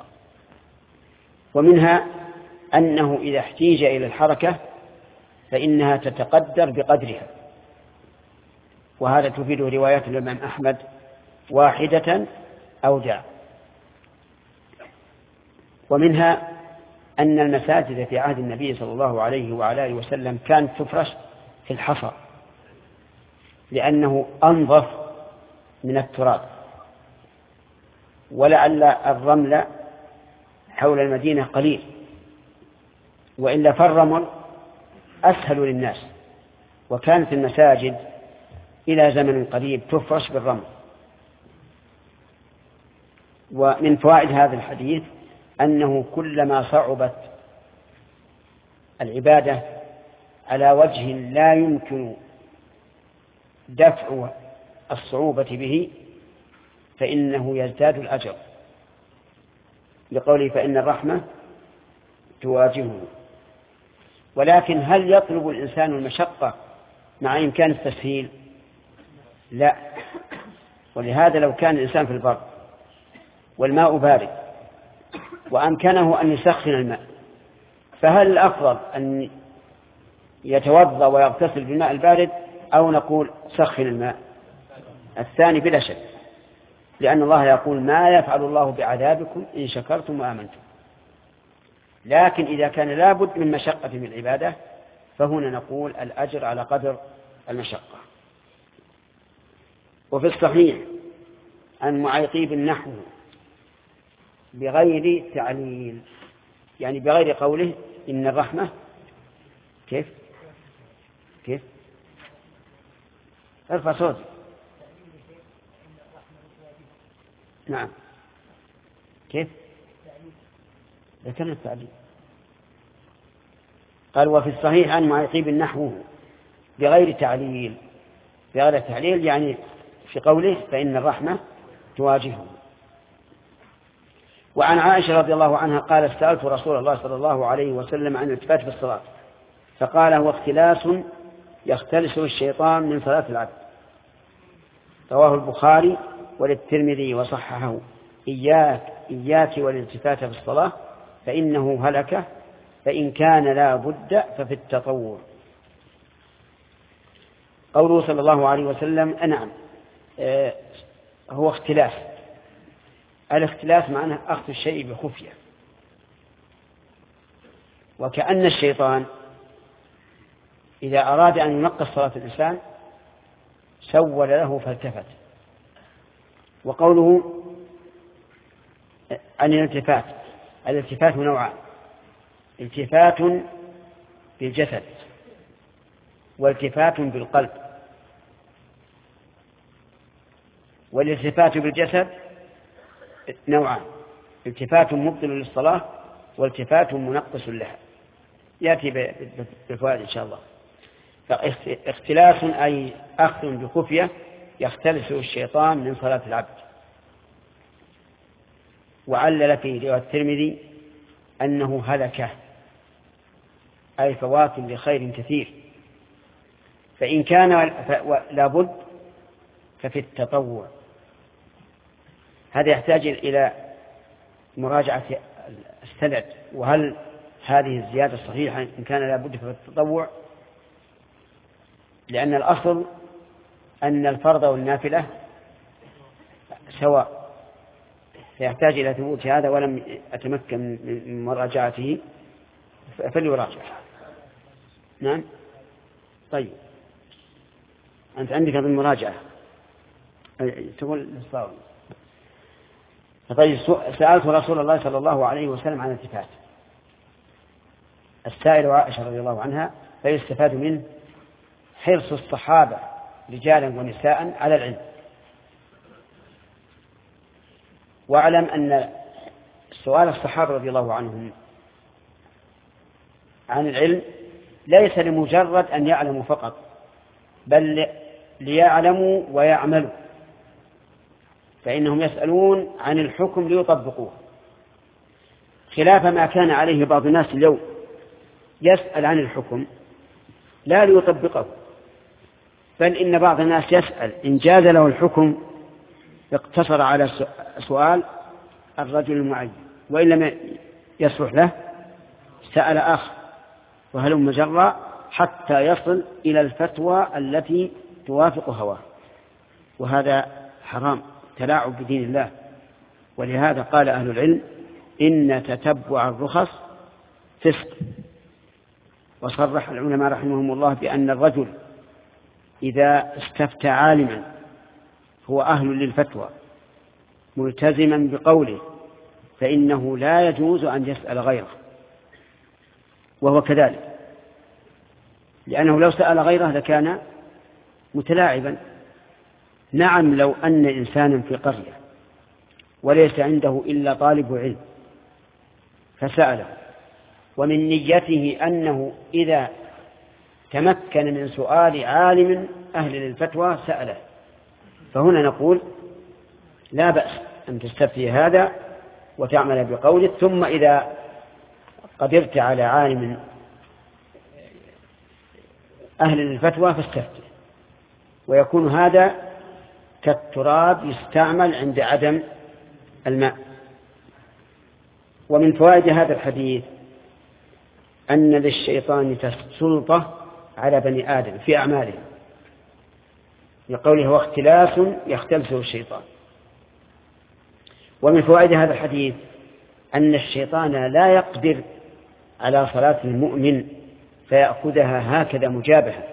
B: ومنها أنه إذا احتيج إلى الحركة فإنها تتقدر بقدرها، وهذا تفيده روايات الإمام أحمد واحدة أو دع. ومنها أن المساجد في عهد النبي صلى الله عليه وعلى آله وسلم كانت تفرش في الحصى لأنه أنظف من التراب، ولعل الرمل حول المدينة قليل، وإلا فالرمل أسهل للناس، وكانت المساجد إلى زمن قريب تفرش بالرمل. ومن فوائد هذا الحديث أنه كلما صعبت العبادة على وجه لا يمكن دفع الصعوبة به فإنه يزداد الأجر، لقوله فإن الرحمة تواجهه. ولكن هل يطلب الإنسان المشقة مع إمكان التسهيل؟ لا. ولهذا لو كان الإنسان في البر والماء بارد وأمكنه أن يسخن الماء، فهل الأفضل أن يتوضأ ويغتسل بالماء البارد أو نقول سخن الماء؟ الثاني بلا شك، لأن الله يقول ما يفعل الله بعذابكم إن شكرتم وآمنتم. لكن إذا كان لابد من مشقة من العبادة فهنا نقول الأجر على قدر المشقة. وفي الصحيح عن معيقيب النحو بغير تعليل، يعني بغير قوله إن الرحمة كيف كيف ارفع صوت نعم كيف ذكرنا التعليل. قال وفي الصحيح عن معيقيب النحو بغير تعليل، بغير تعليل يعني في قوله فإن الرحمة تواجهه. وعن عائشة رضي الله عنها قال سألت رسول الله صلى الله عليه وسلم عن الالتفات في الصلاة فقال هو اختلاس يختلسه الشيطان من صلاة العبد. رواه البخاري وللترمذي وصححه. إياك إياك والالتفات في الصلاة فإنه هلكة، فإن كان لا بد ففي التطور. قوله صلى الله عليه وسلم أنعم آه هو اختلاس. الاختلاس معناه أخذ الشيء بخفية، وكأن الشيطان إذا أراد أن ينقص صلاة الإنسان سول له فالتفت. وقوله عن الالتفات. الالتفات نوعان: التفات بالجسد والتفات بالقلب. والالتفات بالجسد نوعان: التفات مبطل للصلاة والتفات منقص لها، يأتي بالفوائد إن شاء الله. فاختلاس أي أخذ بخفية يختلس الشيطان من صلاة العبد. وعلل في رواية الترمذي أنه هلكه، أي فوات لخير كثير. فإن كان لابد ففي التطوع. هذا يحتاج إلى مراجعة السند، وهل هذه الزيادة صحيحة إن كان لابد في التطوع، لأن الأصل أن الفرض والنافلة سواء، فيحتاج إلى ثبوت هذا، ولم أتمكن من مراجعته فليراجع. نعم. طيب أنت عندك هذه المراجعة تقول الصاوي. طيب سألت رسول الله صلى الله عليه وسلم عن الالتفات. السائل عائشة رضي الله عنها، فيستفاد منه حرص الصحابة رجالا ونساء على العلم. واعلم أن سؤال الصحابة رضي الله عنهم عن العلم ليس لمجرد أن يعلموا فقط، بل ليعلموا ويعملوا، فإنهم يسألون عن الحكم ليطبقوه، خلاف ما كان عليه بعض الناس اليوم، يسأل عن الحكم لا ليطبقه، بل إن بعض الناس يسأل إن جاز له الحكم اقتصر على سؤال الرجل المعين، وإن لم يصلح له سأل آخر، وهلم جرا حتى يصل إلى الفتوى التي توافق هواه، وهذا حرام، تلاعب بدين الله. ولهذا قال أهل العلم إن تتبع الرخص فسق. وصرح العلماء رحمهم الله بأن الرجل إذا استفتى عالما هو أهل للفتوى ملتزما بقوله فإنه لا يجوز أن يسأل غيره، وهو كذلك، لأنه لو سأل غيره لكان متلاعبا. نعم، لو أن إنسانا في قرية وليس عنده إلا طالب علم فسأله، ومن نيته أنه إذا تمكن من سؤال عالم أهل للفتوى سأله، فهنا نقول لا بأس أن تستفتي هذا وتعمل بقوله، ثم إذا قدرت على عالم أهل للفتوى فاستفتي. ويكون هذا كالتراب يستعمل عند عدم الماء. ومن فوائد هذا الحديث أن للشيطان سلطة على بني آدم في أعمالهم، لقوله هو اختلاس يختلسه الشيطان. ومن فوائد هذا الحديث أن الشيطان لا يقدر على صلاة المؤمن فيأخذها هكذا مجابهة،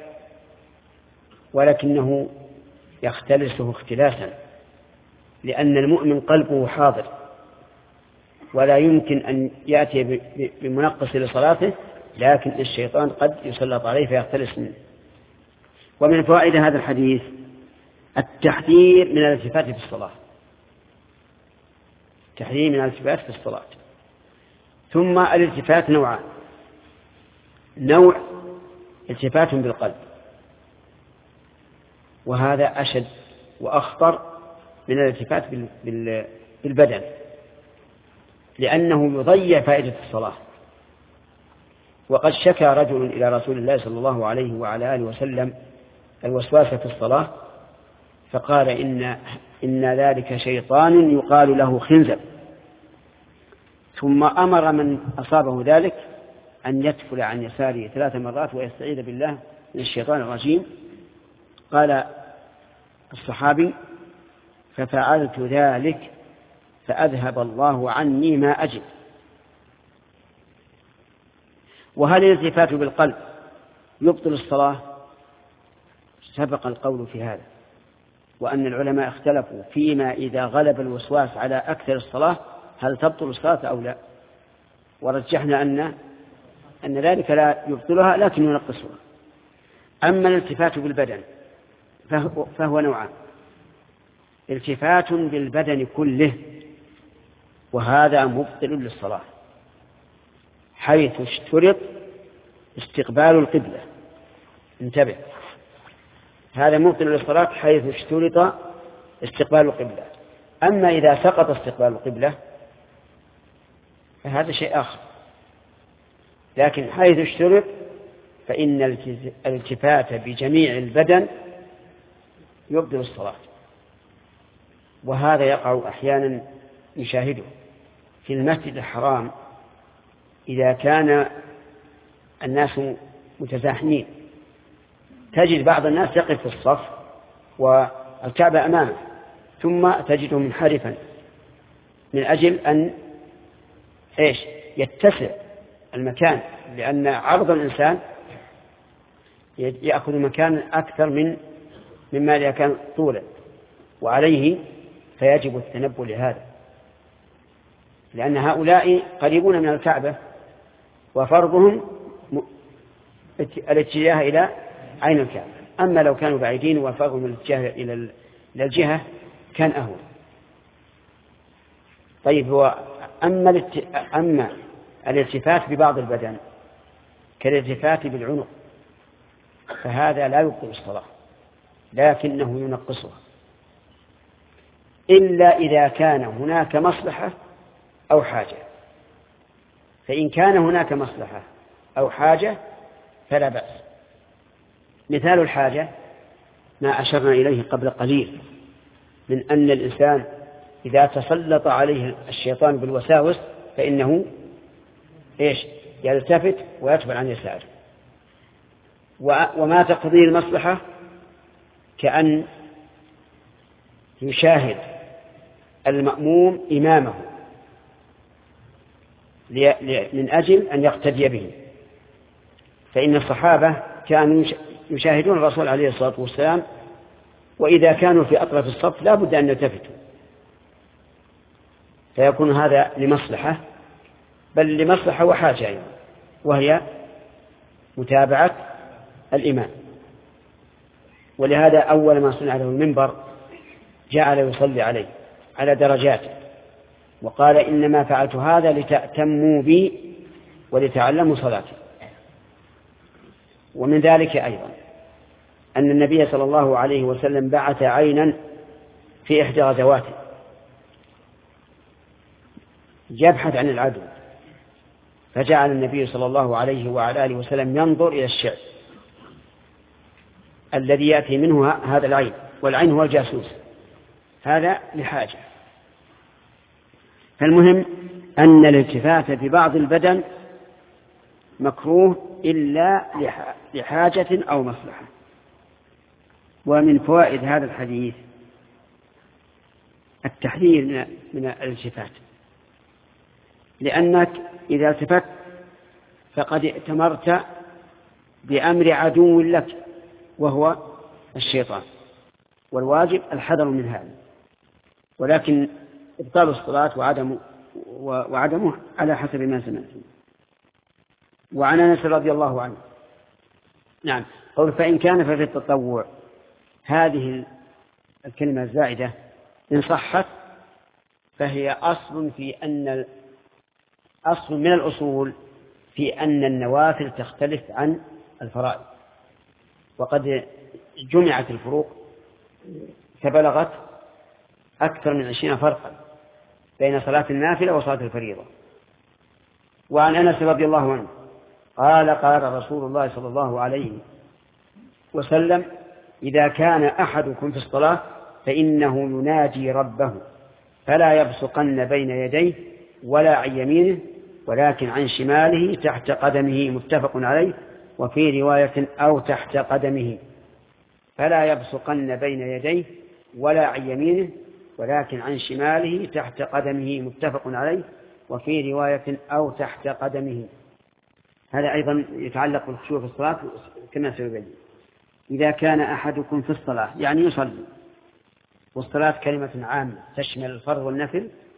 B: ولكنه يختلسه اختلاسا، لأن المؤمن قلبه حاضر ولا يمكن أن يأتي بمنقص لصلاته، لكن الشيطان قد يسلط عليه فيختلس منه. ومن فوائد هذا الحديث التحذير من الالتفات في الصلاة، التحذير من الالتفات في الصلاة. ثم الالتفات نوعان: نوع التفات بالقلب، وهذا أشد وأخطر من الالتفات بالبدن، لأنه يضيع فائدة الصلاة. وقد شكى رجل إلى رسول الله صلى الله عليه وعلى آله وسلم الوسواس في الصلاة، فقال إن, إن ذلك شيطان يقال له خنزب. ثم أمر من أصابه ذلك أن يدفل عن يساره ثلاث مرات ويستعيذ بالله من الشيطان الرجيم. قال الصحابي: ففعلت ذلك فأذهب الله عني ما أجد. وهل الالتفات بالقلب يبطل الصلاة؟ سبق القول في هذا، وأن العلماء اختلفوا فيما إذا غلب الوسواس على أكثر الصلاة هل تبطل الصلاة أو لا؟ ورجحنا أن أن ذلك لا يبطلها لكن ينقصها. أما الالتفات بالبدن فهو, فهو نوعان: التفات بالبدن كله، وهذا مبطل للصلاة حيث اشترط استقبال القبلة. انتبه، هذا مبطل للصلاة حيث اشترط استقبال القبلة. أما إذا سقط استقبال القبلة فهذا شيء آخر، لكن حيث اشترط فإن الالتفات بجميع البدن يبطل الصلاة. وهذا يقع أحيانا نشاهده في المسجد الحرام إذا كان الناس متزاحمين، تجد بعض الناس يقف في الصف والكعبة أمامه، ثم تجده منحرفا من أجل أن إيش يتسع المكان، لأن عرض الإنسان يأخذ مكان أكثر من مما إذا كان طولا، وعليه فيجب التنبه لهذا، لأن هؤلاء قريبون من الكعبة وفرضهم الاتجاه إلى عين الكعبة. أما لو كانوا بعيدين وفرضهم الاتجاه إلى الجهة كان أهون. طيب، هو أما, الات... أما الالتفات ببعض البدن كالالتفات بالعنق فهذا لا يبطل الصلاة لكنه ينقصها، إلا إذا كان هناك مصلحة أو حاجة. فإن كان هناك مصلحة أو حاجة فلا بأس. مثال الحاجة ما أشرنا إليه قبل قليل من أن الإنسان إذا تسلط عليه الشيطان بالوساوس فإنه إيش يلتفت ويتبع عن يساره. وما تقضيه المصلحة كأن يشاهد المأموم إمامه من أجل أن يقتدي به، فإن الصحابة كانوا يشاهدون الرسول عليه الصلاة والسلام، وإذا كانوا في أطراف الصف لا بد أن يلتفتوا، فيكون هذا لمصلحة، بل لمصلحة وحاجة أيضا، وهي متابعة الإمام. ولهذا أول ما صنع له المنبر جعل يصلي عليه على درجاته، وقال إنما فعلت هذا لتأتموا بي ولتعلموا صلاتي. ومن ذلك أيضا أن النبي صلى الله عليه وسلم بعث عينا في إحدى غزواته يبحث عن العدو، فجعل النبي صلى الله عليه وعلى آله وسلم ينظر إلى الشعب الذي يأتي منه هذا العين، والعين هو الجاسوس، هذا لحاجة. فالمهم أن الالتفات في بعض البدن مكروه إلا لحاجة أو مصلحة. ومن فوائد هذا الحديث التحذير من الالتفات، لأنك إذا التفت فقد ائتمرت بأمر عدو لك وهو الشيطان، والواجب الحذر من هذا. ولكن إبطال الصلاة وعدم وعدمه على حسب ما سمعتم. وعن أنس رضي الله عنه نعم قول فإن كان ففي التطوع، هذه الكلمة الزائدة إن صحت فهي أصل في أن أصل من الأصول في أن النوافل تختلف عن الفرائض، وقد جمعت الفروق فبلغت أكثر من عشرين فرقا بين صلاة النافلة وصلاة الفريضة. وعن أنس رضي الله عنه قال قال رسول الله صلى الله عليه وسلم إذا كان أحدكم في الصلاة فإنه يناجي ربه فلا يبصقن بين يديه ولا عن يمينه ولكن عن شماله تحت قدمه، متفق عليه. وفي رواية أو تحت قدمه، فلا يبصقن بين يديه ولا عن يمينه ولكن عن شماله تحت قدمه، متفق عليه. وفي رواية أو تحت قدمه. هذا أيضا يتعلق بالخشوع في الصلاة كما سيبين. إذا كان أحدكم في الصلاة يعني يصلي، والصلاة كلمة عامة تشمل الفرض والنفل،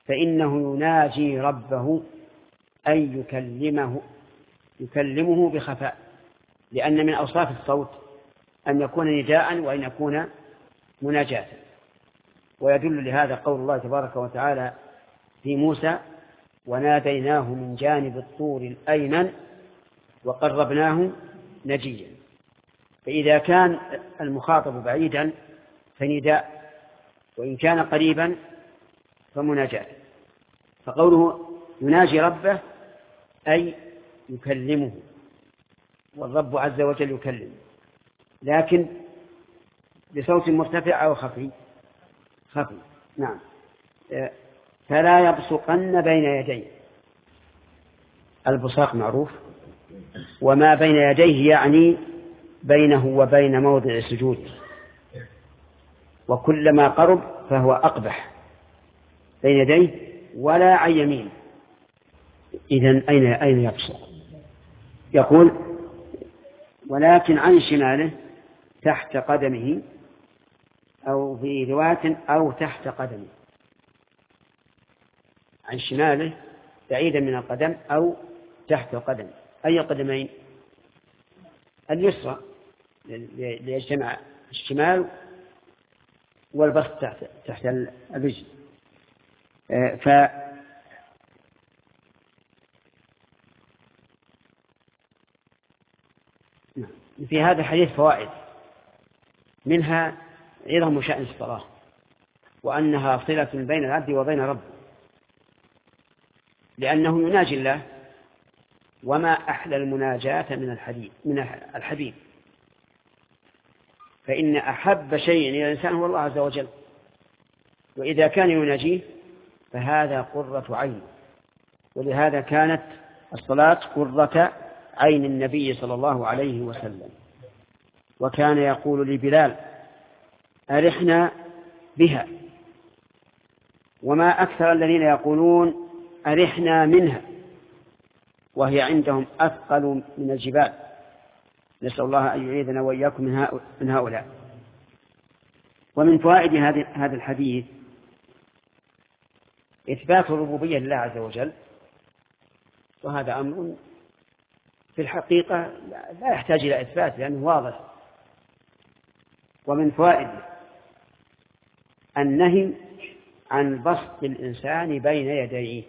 B: فإنه يناجي ربه أي يكلمه يكلمه بخفاء، لأن من أوصاف الصوت أن يكون نداء وأن يكون مناجاة. ويدل لهذا قول الله تبارك وتعالى في موسى: وناديناه من جانب الطور الأيمن وقربناه نجيا. فإذا كان المخاطب بعيدا فنداء، وإن كان قريبا فمناجاة. فقوله يناجي ربه أي يكلمه، والرب عز وجل يكلم، لكن بصوت مرتفع أو خفي خفي نعم. فلا يبصقن بين يديه. البصاق معروف، وما بين يديه يعني بينه وبين موضع السجود، وكلما قرب فهو أقبح بين يديه ولا عن يمين. إذن أين أين يبصق؟ يقول: ولكن عن شماله تحت قدمه، أو في رواية أو تحت قدمه. عن شماله بعيدا من القدم أو تحت القدم. أي قدمين؟ اليسرى ليجتمع الشمال والبسط تحت تحت الرجل. ف في هذا الحديث فوائد، منها عظم شأن الصلاة، وأنها صلة بين العبد وبين ربه، لأنه يناجي الله، وما أحلى المناجاة من الحديث من الحبيب، فإن أحب شيء إلى الإنسان هو الله عز وجل، وإذا كان يناجيه فهذا قرة عين. ولهذا كانت الصلاة قرة عين النبي صلى الله عليه وسلم، وكان يقول لبلال: أرحنا بها. وما أكثر الذين يقولون أرحنا منها، وهي عندهم أثقل من الجبال. نسأل الله أن يعيذنا وإياكم من هؤلاء. ومن فوائد هذا الحديث إثبات الربوبية لله عز وجل، وهذا أمر في الحقيقة لا يحتاج إلى إثبات لأنه واضح. ومن فوائد النهي عن بسط الإنسان بين يديه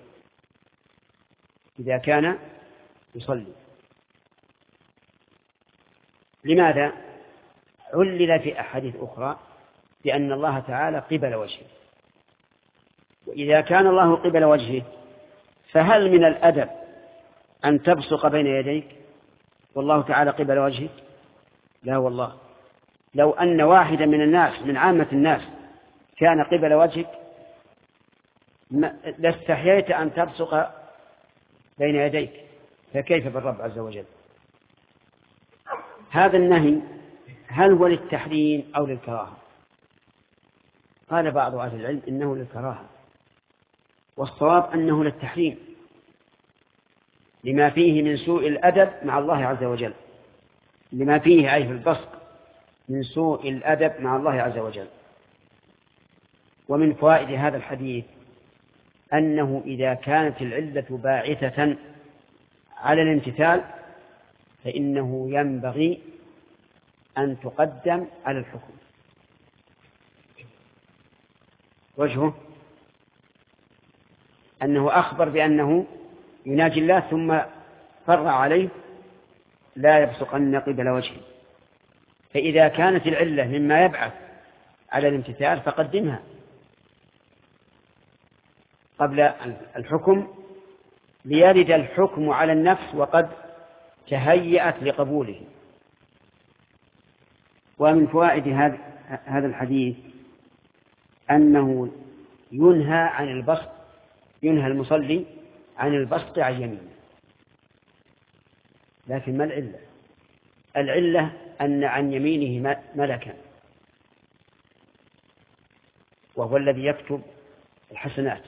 B: إذا كان يصلي. لماذا؟ علل في أحاديث أخرى بأن الله تعالى قبل وجهه، وإذا كان الله قبل وجهه فهل من الأدب أن تبصق بين يديك والله تعالى قبل وجهك؟ لا والله. لو أن واحدا من الناس من عامة الناس كان قبل وجهك لاستحييت أن تبصق بين يديك، فكيف بالرب عز وجل؟ هذا النهي هل هو للتحريم أو للكراهة؟ قال بعض أهل العلم إنه للكراهة، والصواب أنه للتحريم، لما فيه من سوء الأدب مع الله عز وجل، لما فيه أي في البسط من سوء الأدب مع الله عز وجل. ومن فوائد هذا الحديث أنه إذا كانت العلة باعثة على الامتثال فإنه ينبغي أن تقدم على الحكم. وجهه أنه أخبر بأنه يناجي الله ثم فرع عليه: لا يبصقن قبل وجهه. فإذا كانت العلة مما يبعث على الامتثال فقدمها قبل الحكم، ليرد الحكم على النفس وقد تهيأت لقبوله. ومن فوائد هذا الحديث أنه ينهى عن البسط، ينهى المصلي عن البسط عن يمينه. لكن ما العلة؟ العلة أن عن يمينه ملكا، وهو الذي يكتب الحسنات،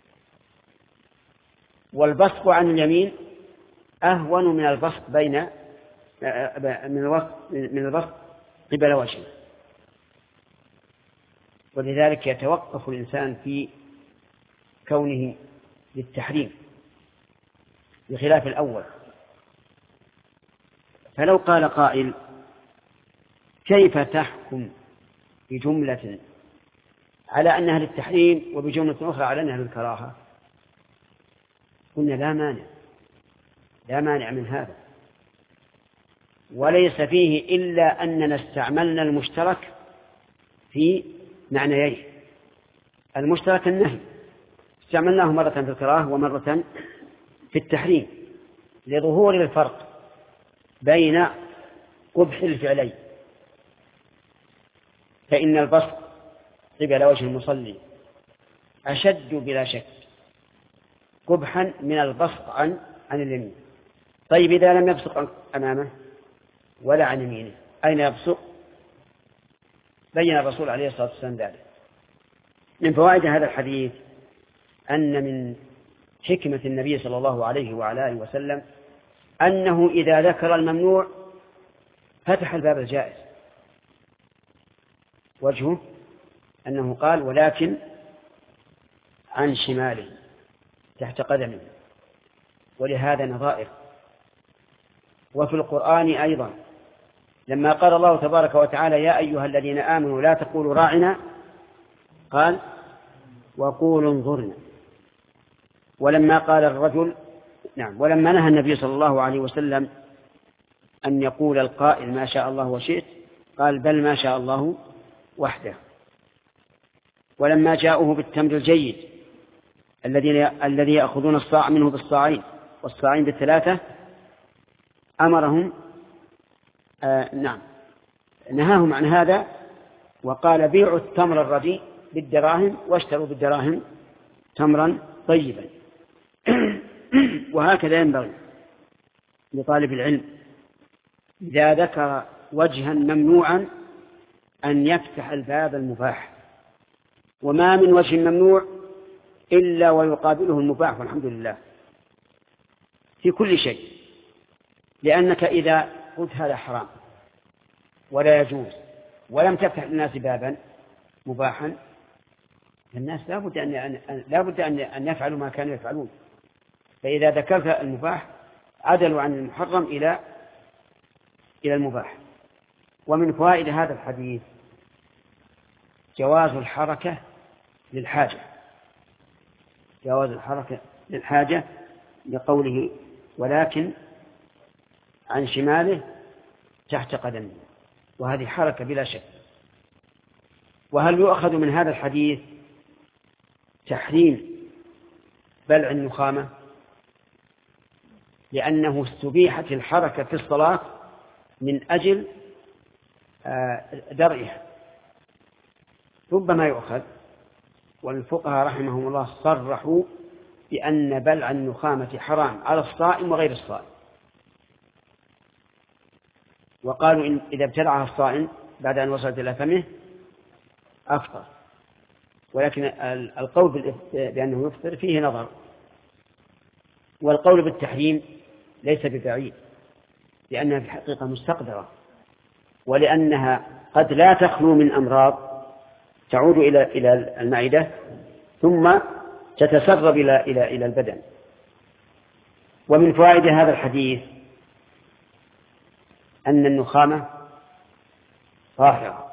B: والبسط عن اليمين أهون من البسط بين من البسط قبل وجهه. ولذلك يتوقف الإنسان في كونه للتحريم بخلاف الأول. فلو قال قائل كيف تحكم بجملة على أنها للتحريم وبجملة أخرى على أنها للكراهة؟ قلنا لا مانع لا مانع من هذا، وليس فيه إلا أننا استعملنا المشترك في معنيين. المشترك النهي استعملناه مرة في الكراهة ومرة في التحريم لظهور الفرق بين قبح الفعلين. فإن البسط قبل وجه المصلي أشد بلا شك قبحا من البسط عن عن اليمين. طيب إذا لم يبصق أمامه ولا عن يمينه أين يبصق؟ بين الرسول عليه الصلاة والسلام ذلك. من فوائد هذا الحديث أن من حكمة النبي صلى الله عليه وعلى آله وسلم أنه إذا ذكر الممنوع فتح الباب الجائز. وجهه أنه قال ولكن عن شماله تحت قدمه، ولهذا نظائر. وفي القرآن أيضا لما قال الله تبارك وتعالى يا أيها الذين آمنوا لا تقولوا راعنا قال وقولوا انظرنا. ولما قال الرجل نعم ولما نهى النبي صلى الله عليه وسلم أن يقول القائل ما شاء الله وشئت قال بل ما شاء الله وحده. ولما جاءوه بالتمر الجيد الذي يأخذون الصاع منه بالصاعين والصاعين بالثلاثة أمرهم آه نعم نهاهم عن هذا وقال بيعوا التمر الرديء بالدراهم واشتروا بالدراهم تمرا طيبا. وهكذا ينبغي لطالب العلم إذا ذكر وجها ممنوعا أن يفتح الباب المباح، وما من وجه ممنوع إلا ويقابله المباح والحمد لله في كل شيء. لأنك إذا قلت هذا حرام ولا يجوز ولم تفتح للناس بابا مباحا الناس لا بد أن لا بد أن يفعلوا ما كانوا يفعلون. فإذا ذكرت المباح عدلوا عن المحرم إلى إلى المباح. ومن فوائد هذا الحديث جواز الحركة للحاجة جواز الحركة للحاجة لقوله ولكن عن شماله تحت قدمه، وهذه حركة بلا شك. وهل يؤخذ من هذا الحديث تحريم بلع النخامة؟ لأنه استبيحت الحركة في الصلاة من أجل درئها. ربما يؤخذ، والفقهاء رحمهم الله صرحوا بأن بلع النخامة حرام على الصائم وغير الصائم، وقالوا إن إذا ابتلعها الصائم بعد أن وصلت إلى فمه أفطر. ولكن القول بأنه يفطر فيه نظر، والقول بالتحريم ليس ببعيد لأنها في الحقيقة مستقدرة، ولأنها قد لا تخلو من أمراض تعود إلى إلى المعدة ثم تتسرب إلى إلى إلى البدن. ومن فوائد هذا الحديث أن النخامة طاهرة.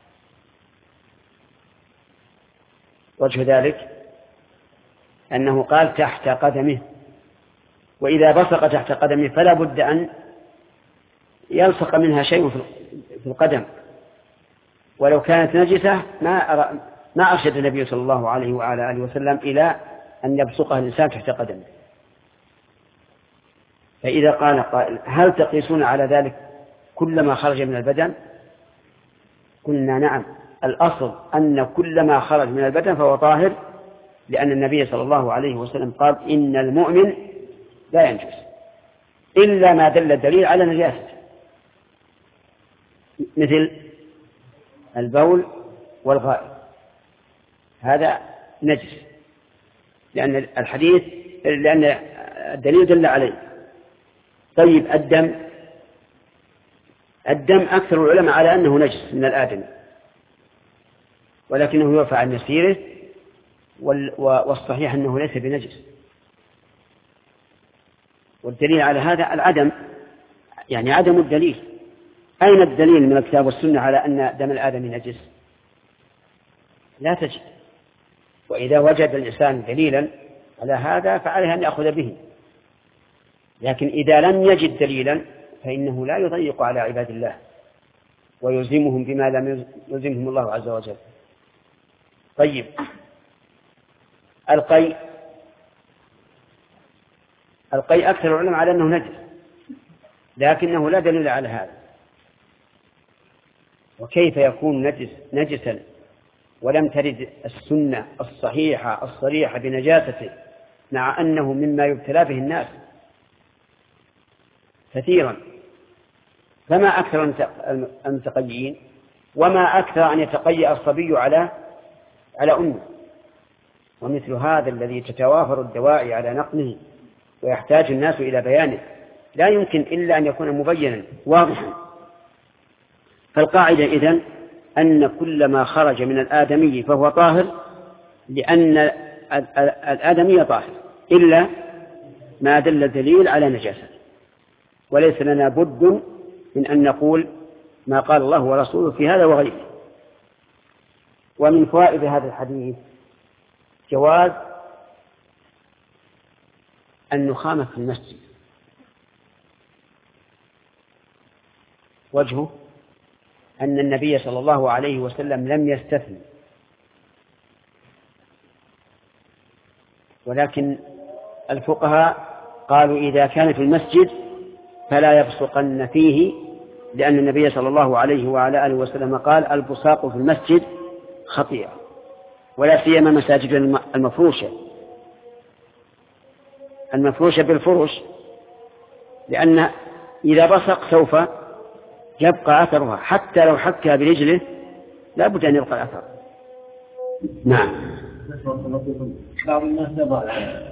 B: وجه ذلك أنه قال تحت قدمه، وإذا بصق تحت قدمه فلا بد أن يلصق منها شيء في القدم، ولو كانت نجسة ما أرى ما أرشد النبي صلى الله عليه وعلى آله وسلم إلى أن يبصقها الإنسان تحت قدمه. فإذا قال قائل هل تقيسون على ذلك كلما خرج من البدن؟ قلنا نعم، الأصل أن كلما خرج من البدن فهو طاهر، لأن النبي صلى الله عليه وسلم قال إن المؤمن لا ينجس إلا ما دل الدليل على نجاسته، مثل البول والغائط، هذا نجس لأن الحديث لأن الدليل دل عليه. طيب الدم الدم أكثر العلماء على أنه نجس من الآدم، ولكنه يرفع عن يسيره والصحيح أنه ليس بنجس. والدليل على هذا العدم، يعني عدم الدليل. أين الدليل من الكتاب والسنة على أن دم الآدمي نجس؟ لا تجد. وإذا وجد الإنسان دليلا على هذا فعليه أن يأخذ به، لكن إذا لم يجد دليلا فإنه لا يضيق على عباد الله ويلزمهم بما لم يلزمهم الله عز وجل. طيب، القيء القيء أكثر العلماء على أنه نجس، لكنه لا دليل على هذا. وكيف يكون نجس نجسا ولم ترد السنة الصحيحة الصريحة بنجاسته، مع أنه مما يبتلى به الناس كثيرا؟ فما أكثر المتقيئين، وما أكثر أن يتقيأ الصبي على على أمه. ومثل هذا الذي تتوافر الدواعي على نقله ويحتاج الناس إلى بيانه لا يمكن إلا أن يكون مبينا واضحا. فالقاعدة إذن أن كل ما خرج من الآدمي فهو طاهر، لأن الآدمي طاهر إلا ما دل الدليل على نجاسة. وليس لنا بد من أن نقول ما قال الله ورسوله في هذا وغيره. ومن فوائد هذا الحديث جواز النخامة في المسجد. وجهه أن النبي صلى الله عليه وسلم لم يستثني، ولكن الفقهاء قالوا إذا كان في المسجد فلا يبصقن فيه، لأن النبي صلى الله عليه وعلى آله وسلم قال البصاق في المسجد خطيئة، ولا سيما مساجد المفروشة المفروشة بالفرش، لأن إذا بصق سوف يبقى أثرها، حتى لو حكها برجله لا بد أن يبقى الأثر. نعم.
D: بعض الناس يضع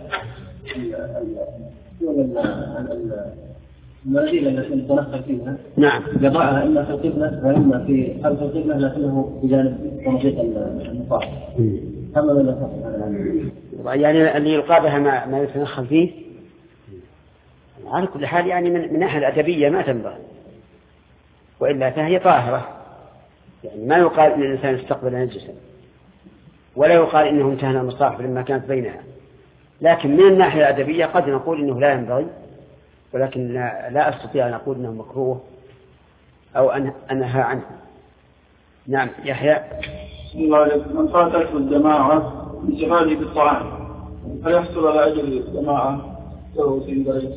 D: المناديل التي نتنقل فيها،
B: نعم،
D: يضعها إما في القبلة وإما في خلف القبلة، لكنه بجانب طريق المصاحف. أما من لا
B: يعني اللي يلقى بها ما, ما يتنخل فيه على كل حال، يعني من, من ناحية الأدبية ما تنبغي، وإلا فهي طاهرة. يعني ما يقال إن الإنسان استقبل نجسا، ولا يقال إنه انتهى المصاحف لما كانت بينها، لكن من الناحية الأدبية قد نقول إنه لا ينبغي، ولكن لا, لا أستطيع أن أقول إنه مكروه أو أن أنهى عنه. نعم. يحيى.
E: بسم الله عليكم. من فاتته الجماعة بانشغاله بالطعام هل يحصل على أجل الجماعة له في ذلك؟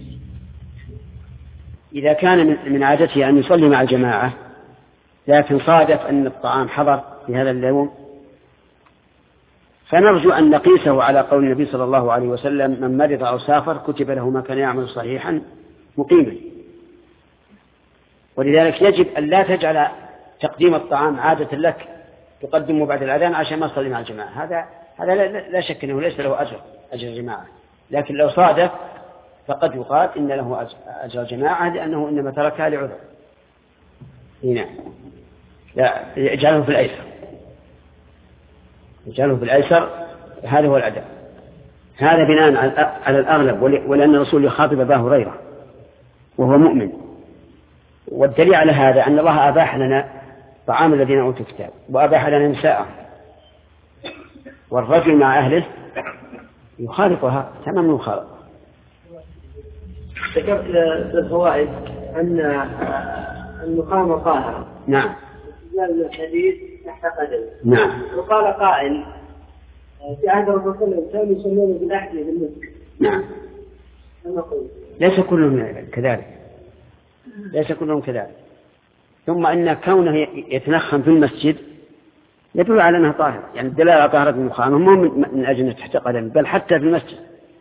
B: إذا كان من عادته أن يصلي مع الجماعة، لكن صادف أن الطعام حضر في هذا اليوم، فنرجو أن نقيسه على قول النبي صلى الله عليه وسلم من مرض أو سافر كتب له ما كان يعمل صحيحا مقيما. ولذلك يجب أن لا تجعل تقديم الطعام عادة لك تقدمه بعد الأذان عشان ما تصلي مع الجماعة. هذا هذا لا شك أنه ليس له أجر أجر الجماعة، لكن لو صادف فقد يقال إن له أجر الجماعة لأنه إنما تركها لعذر. هنا لا يجعله في الأيسر، يجعله في الأيسر، هذا هو الأدب. هذا بناء على الأغلب، ولأن الرسول يخاطب أبا هريرة وهو مؤمن. والدليل على هذا أن الله أباح لنا طعام الذين أوتوا الكتاب، وأباح لنا نساء، والرجل مع أهله يخالطها تمام مخالطة.
D: ذكرت للفوائد أن النخامة طاهرة.
B: نعم.
D: استدلال الحديث تحت قدم.
B: نعم.
D: وقال قائل في عهد الرسول صلى الله عليه وسلم كانوا يصلون بالأحذية بالمسجد.
B: نعم. ليس كلهم كذلك، ليس كلهم كذلك. ثم أن كونه يتنخم في المسجد يدل على أنها طاهرة، يعني الدلالة على طهارة النخامة مو من أجل تحت قدم، بل حتى في المسجد.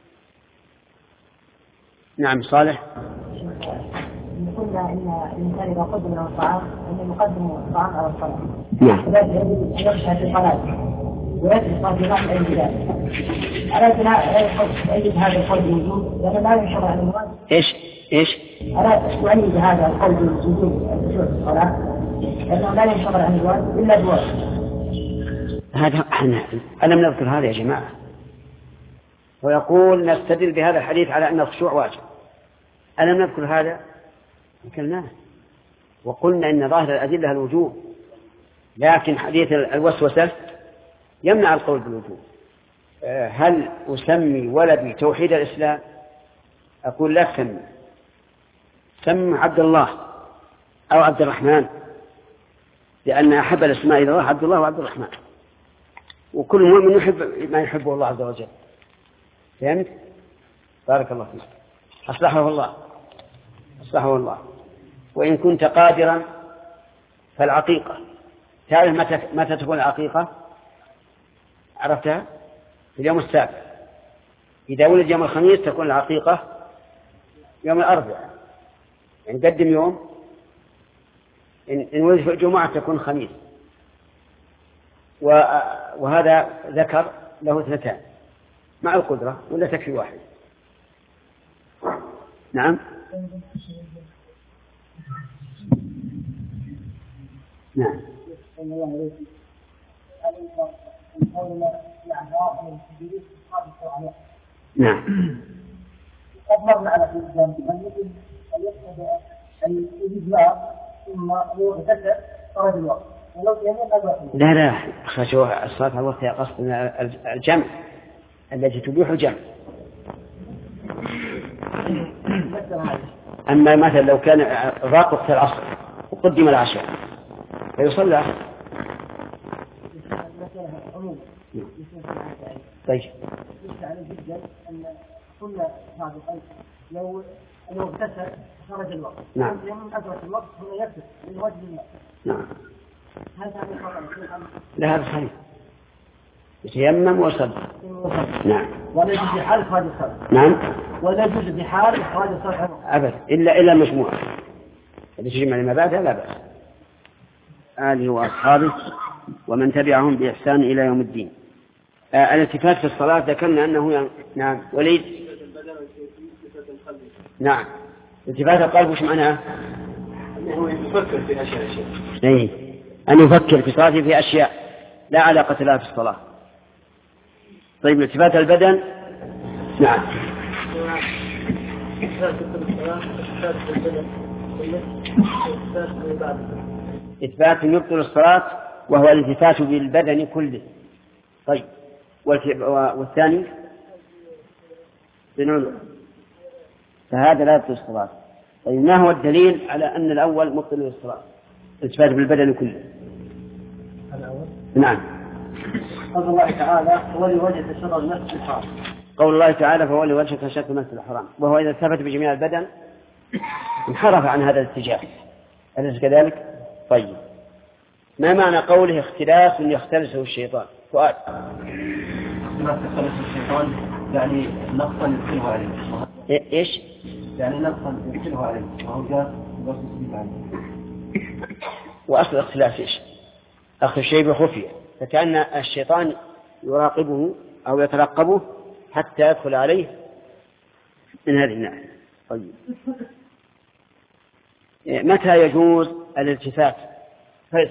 B: نعم. صالح.
F: قلنا إن الإنسان إذا قدم له الطعام أنه يقدم الطعام على الصلاة.
B: نعم.
F: وذلك يجب أن يخشى في الصلاة ويجب صلاة أي بلاد. ألا تؤيد هذا القول بالوجود؟ لأنه لا ينشر عن الواجب.
B: إيش إيش؟
F: ألا تؤيد هذا القول بالوجود الخشوع في الصلاة؟ لأنه لا ينشر عن الواجب إلا بواجب.
B: هذا احنا ألم نذكر هذا يا جماعة؟ ويقول نستدل بهذا الحديث على أن الخشوع واجب. ألم نذكر هذا؟ ذكرناه وقلنا إن ظاهر الأدلة الوجوب، لكن حديث الوسوسة يمنع القول بالوجوب. هل أسمي ولدي توحيد الإسلام؟ أقول لا تسمي، سم عبد الله أو عبد الرحمن، لأن أحب الأسماء إلى الله عبد الله وعبد الرحمن، وكل مؤمن يحب ما يحبه الله عز وجل. فهمت؟ بارك الله فيك. أصلحه الله أصلحه الله. وإن كنت قادرا فالعقيقة، تعرف متى متى تكون العقيقة؟ عرفتها؟ في اليوم السابع. إذا ولد يوم الخميس تكون العقيقة يوم الأربعاء، يعني قدم يوم. إن ولد في الجمعة تكون خميس. وهذا ذكر له اثنتان مع القدرة، ولا تكفي واحد؟ نعم نعم نعم.
F: قد مرنا على في الجانب من يجب أن يقصد أن يجب لا ثم يغتسل خرج الوقت ولو يعني قد
B: لا لا خشوع الصلاة على الوقت قصد الجمع التي تبيح الجمع. أما مثلا لو كان ضاق وقت العصر وقدم العشاء فيصلى. طيب
F: عليه جدا أن كنا بعض الخلق لو لو اغتسل خرج الوقت.
B: نعم.
F: يوم أدرك الوقت هو يكتب من وجه الماء.
B: نعم.
F: هل هذا خطأ؟
B: لا هذا صحيح. يتيمم وصلى. نعم.
F: ولا يجوز بحال إخراج الصلاة.
B: نعم.
F: ولا يجوز بحال إخراج الصلاة.
B: أبدا إلا إلا المجموعة. اللي تجمع لما بعدها لا بأس. آله وأصحابه ومن تبعهم بإحسان إلى يوم الدين. آه الالتفات في الصلاة ذكرنا أنه يعني نعم وليد. نعم. التفات القلب وش معناه؟
E: أنه يفكر في أشياء أشياء.
B: إيه أن يفكر في صلاته في أشياء لا علاقة لها في الصلاة. طيب التفات البدن. نعم. إثبات يبطل الصلاة وهو الالتفات بالبدن كله. طيب والثاني بنعلو فهذا لا يبطل الصلاة. طيب ما هو الدليل على أن الأول مبطل للصلاة؟ الالتفات بالبدن كله.
F: الأول.
B: نعم.
F: قول الله تعالى فولي وجهك شطر المسجد الحرام.
B: قول الله تعالى فولي وجهك شطر المسجد الحرام، وهو إذا التفت بجميع البدن انحرف عن هذا الاتجاه، أليس كذلك؟ طيب ما معنى قوله اختلاف يختلسه الشيطان؟ سؤال.
D: اختلاف يختلسه الشيطان يعني نقصا يدخله عليه.
B: إيش؟
D: يعني نقصا يدخله عليه وهو جاء بس يسبب عليه.
B: وأصل الاختلاف إيش؟ أخذ الشيء بخفية، فكأن الشيطان يراقبه أو يترقبه حتى يدخل عليه من هذه الناحية. طيب متى يجوز الالتفات؟ فيصل.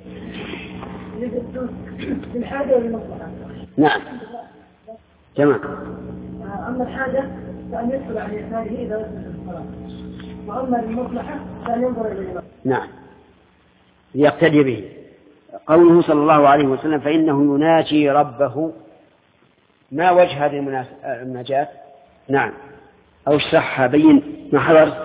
F: في الحاجة والمصلحة.
B: نعم تمام.
F: أما الحاجة فأن يدخل على يساره إذا وصل الصلاة، وأما المصلحة فأن ينظر إلى الإمام.
B: نعم ليقتدي به. قوله صلى الله عليه وسلم فإنه يناجي ربه، ما وجه هذه المناجاة؟ نعم أو اشرحها بين. ما حضر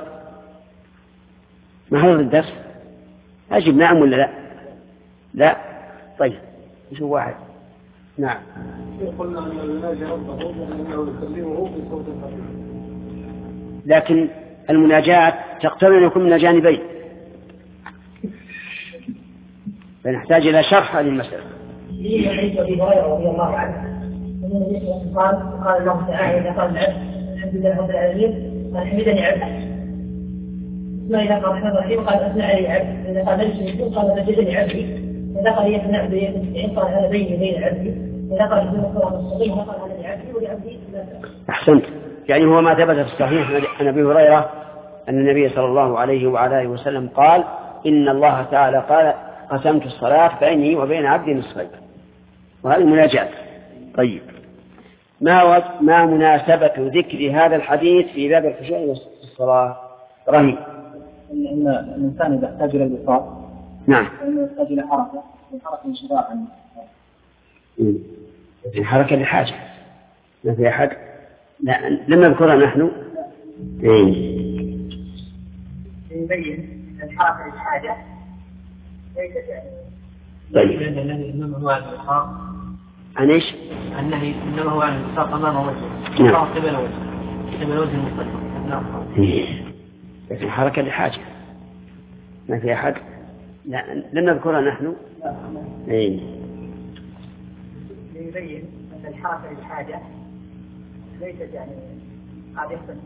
B: ما حضر الدرس؟ أجب نعم ولا لا؟ لا. طيب نشوف واحد. نعم.
E: قلنا أن يناجي ربه وأنه يكلمه بصوت خفيف.
B: لكن المناجاة تقتضي أن يكون من الجانبين، فنحتاج إلى شرح هذه المسألة.
F: في حديث أبي هريرة رضي الله عنه أن النبي صلى الله عليه وسلم قال الله تعالى إذا قال العبد الحمد لله رب العالمين قال حمدني عبدي. ثم إذا قال الرحمن الرحيم قال أثنى علي عبدي. إذا قال مجد قال مجدني عبدي. إذا قال يثنى عبدي يثنى قال هذا بيني وبين عبدي. إذا قال ابن القرآن الصغير قال هذا لعبدي ولعبدي.
B: أحسنت. يعني هو ما ثبت في الصحيح عن أبي هريرة أن النبي صلى الله عليه وعلى آله وسلم قال إن الله تعالى قال قسمت الصلاة بيني وبين عبدي نصفين. وهذه مناجاة. طيب، ما ما مناسبة ذكر هذا الحديث في باب الخشوع في الصلاة؟ رهيب.
D: إن الإنسان إذا احتاج إلى الوصال
B: نعم
D: يحتاج إلى حركة، الحركة انشراح عنه.
B: الحركة لحاجة، ما في أحد لا لم نذكرها نحن.
F: يبين الحركة للحاجة ليست يعني.
B: طيب،
F: النهي إنما هو عن الإلحاق.
B: عن إيش؟
F: النهي إنما هو عن الإلحاق أمام وجهه.
B: نعم.
F: قبل وجهه. قبل وجه المستقبل. نعم.
B: لكن حركة لحاجة ما في أحد لا لم نذكرها نحن. إيه.
F: يبين أن الحركة للحاجة ليست يعني قد يحصل.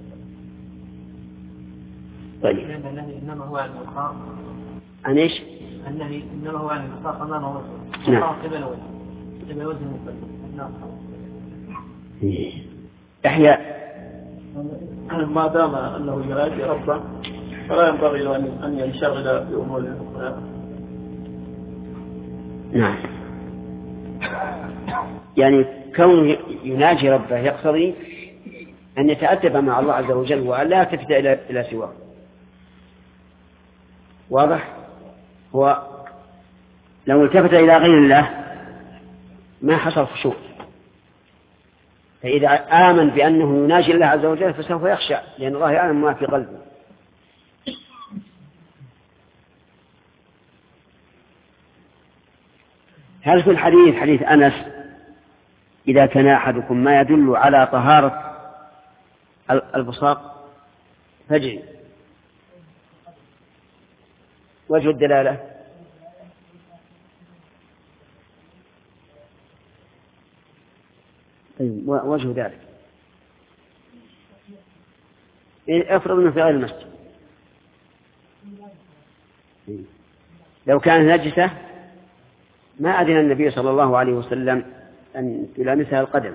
B: طيب.
F: النهي إنما هو عن الإلحاق.
B: عن إيش؟
F: النهي إنما هو عن الإلحاق أمام وجهه.
B: نعم.
F: قبل وجهه. قبل وجه المستقبل. نعم.
B: إحياء.
E: ما دام أنه يناجي ربه فلا ينبغي له أن ينشغل بأمور أخرى.
B: نعم، يعني كونه يناجي ربه يقتضي أن يتأدب مع الله عز وجل وأن لا يلتفت إلى إلى سواه. واضح؟ هو لو التفت إلى غير الله ما حصل خشوع، فإذا آمن بأنه يناجي الله عز وجل فسوف يخشى، لأن الله يعلم ما في قلبه. هل في الحديث حديث أنس إذا كان أحدكم ما يدل على طهارة البصاق فجري؟ وجه الدلالة وجه ذلك افرض انه في غير المسجد، لو كان نجسة ما أذن النبي صلى الله عليه وسلم أن يلامسها القدم.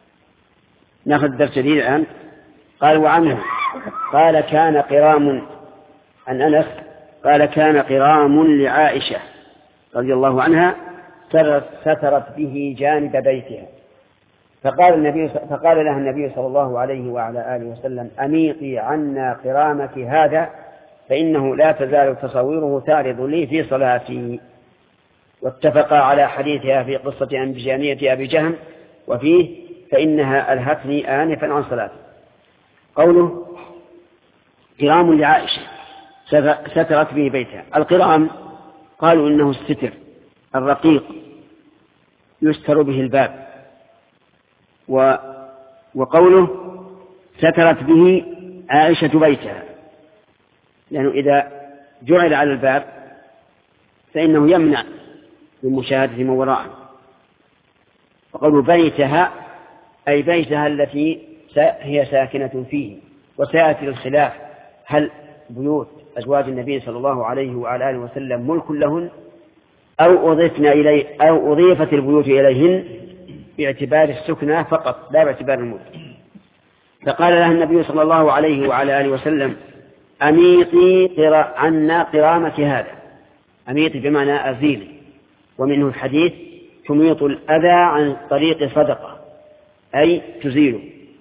B: ناخذ الدرس جديد الآن. قال وعنه قال كان قرام عن أنس قال كان قرام لعائشة رضي الله عنها سترت به جانب بيتها، فقال النبي فقال لها النبي صلى الله عليه وعلى آله وسلم أميطي عنا قرامك هذا فإنه لا تزال تصويره تعرض لي في صلاتي. واتفقا على حديثها في قصة أنبجانية أبي جهم وفيه فإنها ألهتني آنفا عن صلاتي. قوله قرام لعائشة سترت به بيتها. القرام قالوا إنه الستر الرقيق يستر به الباب، و وقوله سترت به عائشة بيتها لأنه إذا جعل على الباب فإنه يمنع من مشاهدة من وراءه. وقوله بيتها أي بيتها التي هي ساكنة فيه. وسيأتي الخلاف هل بيوت أزواج النبي صلى الله عليه وعلى آله وسلم ملك لهن أو أضيفنا إليه أو أضيفت البيوت إليهن باعتبار السكنى فقط لا باعتبار الملك. فقال لها النبي صلى الله عليه وعلى آله وسلم أميطي عنا قرامك هذا. أميطي بمعنى أزيلي، ومنه الحديث تميط الأذى عن طريق صدقة أي تزيله.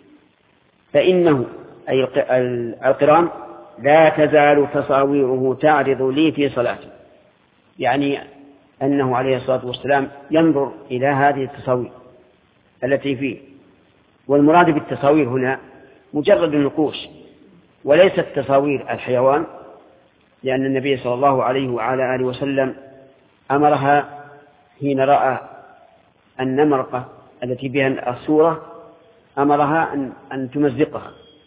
B: فإنه أي القرام لا تزال تصاويره تعرض لي في صلاتي، يعني أنه عليه الصلاة والسلام ينظر إلى هذه التصاوير التي فيه. والمراد بالتصاوير هنا مجرد النقوش وليست تصاوير الحيوان، لأن النبي صلى الله عليه وعلى آله وسلم أمرها حين رأى النمرقة التي بها الصورة أمرها أن, أن تمزقها.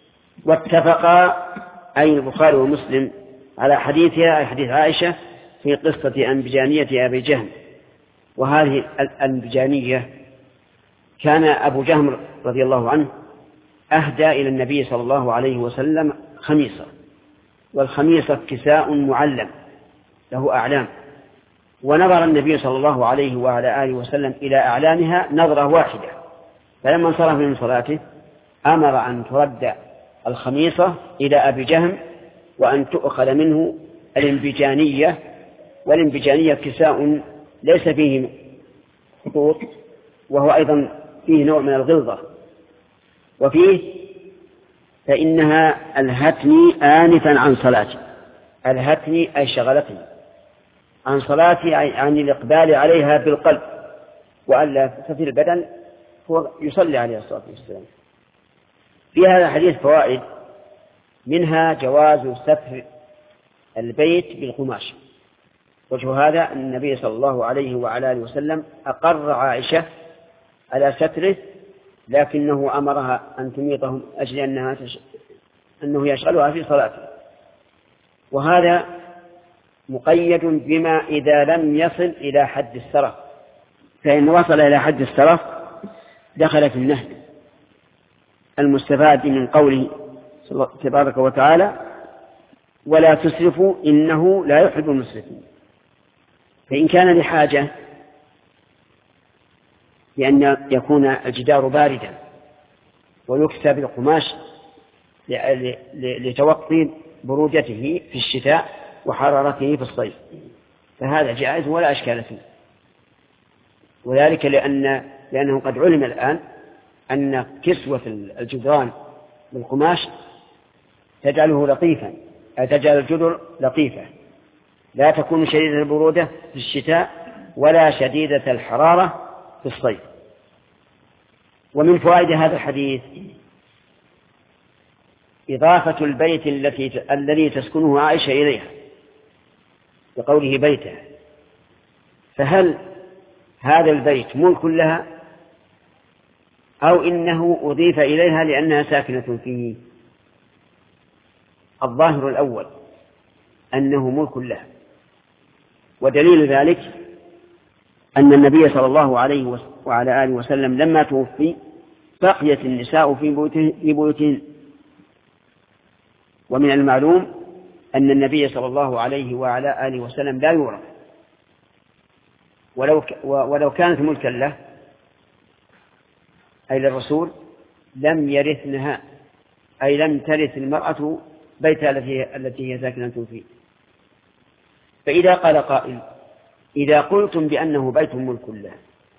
B: واتفقا أي البخاري ومسلم على حديثها أي حديث عائشة في قصة أنبجانية أبي جهم. وهذه الأنبجانية كان أبو جهم رضي الله عنه أهدى إلى النبي صلى الله عليه وسلم خميصة، والخميصة كساء معلم له أعلام، ونظر النبي صلى الله عليه وعلى آله وسلم إلى أعلامها نظرة واحدة، فلما انصرف من صلاته أمر أن ترد الخميصة إلى أبي جهم وأن تؤخذ منه الانبجانية. والانبجانية كساء ليس فيه خطوط، وهو أيضا فيه نوع من الغلظة. وفيه فإنها ألهتني آنفا عن صلاتي. ألهتني أي شغلتني عن صلاتي، عن الإقبال عليها بالقلب، وألا ففي البدن هو يصلي عليه الصلاة والسلام. في هذا الحديث فوائد، منها جواز ستر البيت بالقماش. وجه هذا أن النبي صلى الله عليه وعلى آله وسلم أقر عائشة على ستره، لكنه أمرها أن تميطهم أجل أنها تش... أنه يشغلها في صلاته. وهذا مقيد بما إذا لم يصل إلى حد السرف، فإن وصل إلى حد السرف دخل في النهي المستفاد من قوله تبارك وتعالى: ولا تسرفوا إنه لا يحب المسرفين. فإن كان لحاجة لأن يكون الجدار باردا ويكسى بالقماش لتوقي برودته في الشتاء وحرارته في الصيف، فهذا جائز ولا أشكال فيه. وذلك لأن لأنه قد علم الآن أن كسوة الجدران بالقماش تجعله لطيفا، تجعل الجدر لطيفة، لا تكون شديدة البرودة في الشتاء ولا شديدة الحرارة في الصيف. ومن فوائد هذا الحديث إضافة البيت التي الذي تسكنه عائشة إليها بقوله بيتها. فهل هذا البيت ملك لها أو إنه أضيف إليها لأنها ساكنة فيه؟ الظاهر الأول أنه ملك لها، ودليل ذلك أن النبي صلى الله عليه وعلى آله وسلم لما توفي بقيت النساء في بيوتهن. ومن المعلوم أن النبي صلى الله عليه وعلى آله وسلم لا يورث، ولو ولو كانت ملكا له أي للرسول لم يرثنها، أي لم ترث المرأة بيتها التي هي ساكنة فيه. فإذا قال قائل: إذا قلتم بأنه بيت ملك له،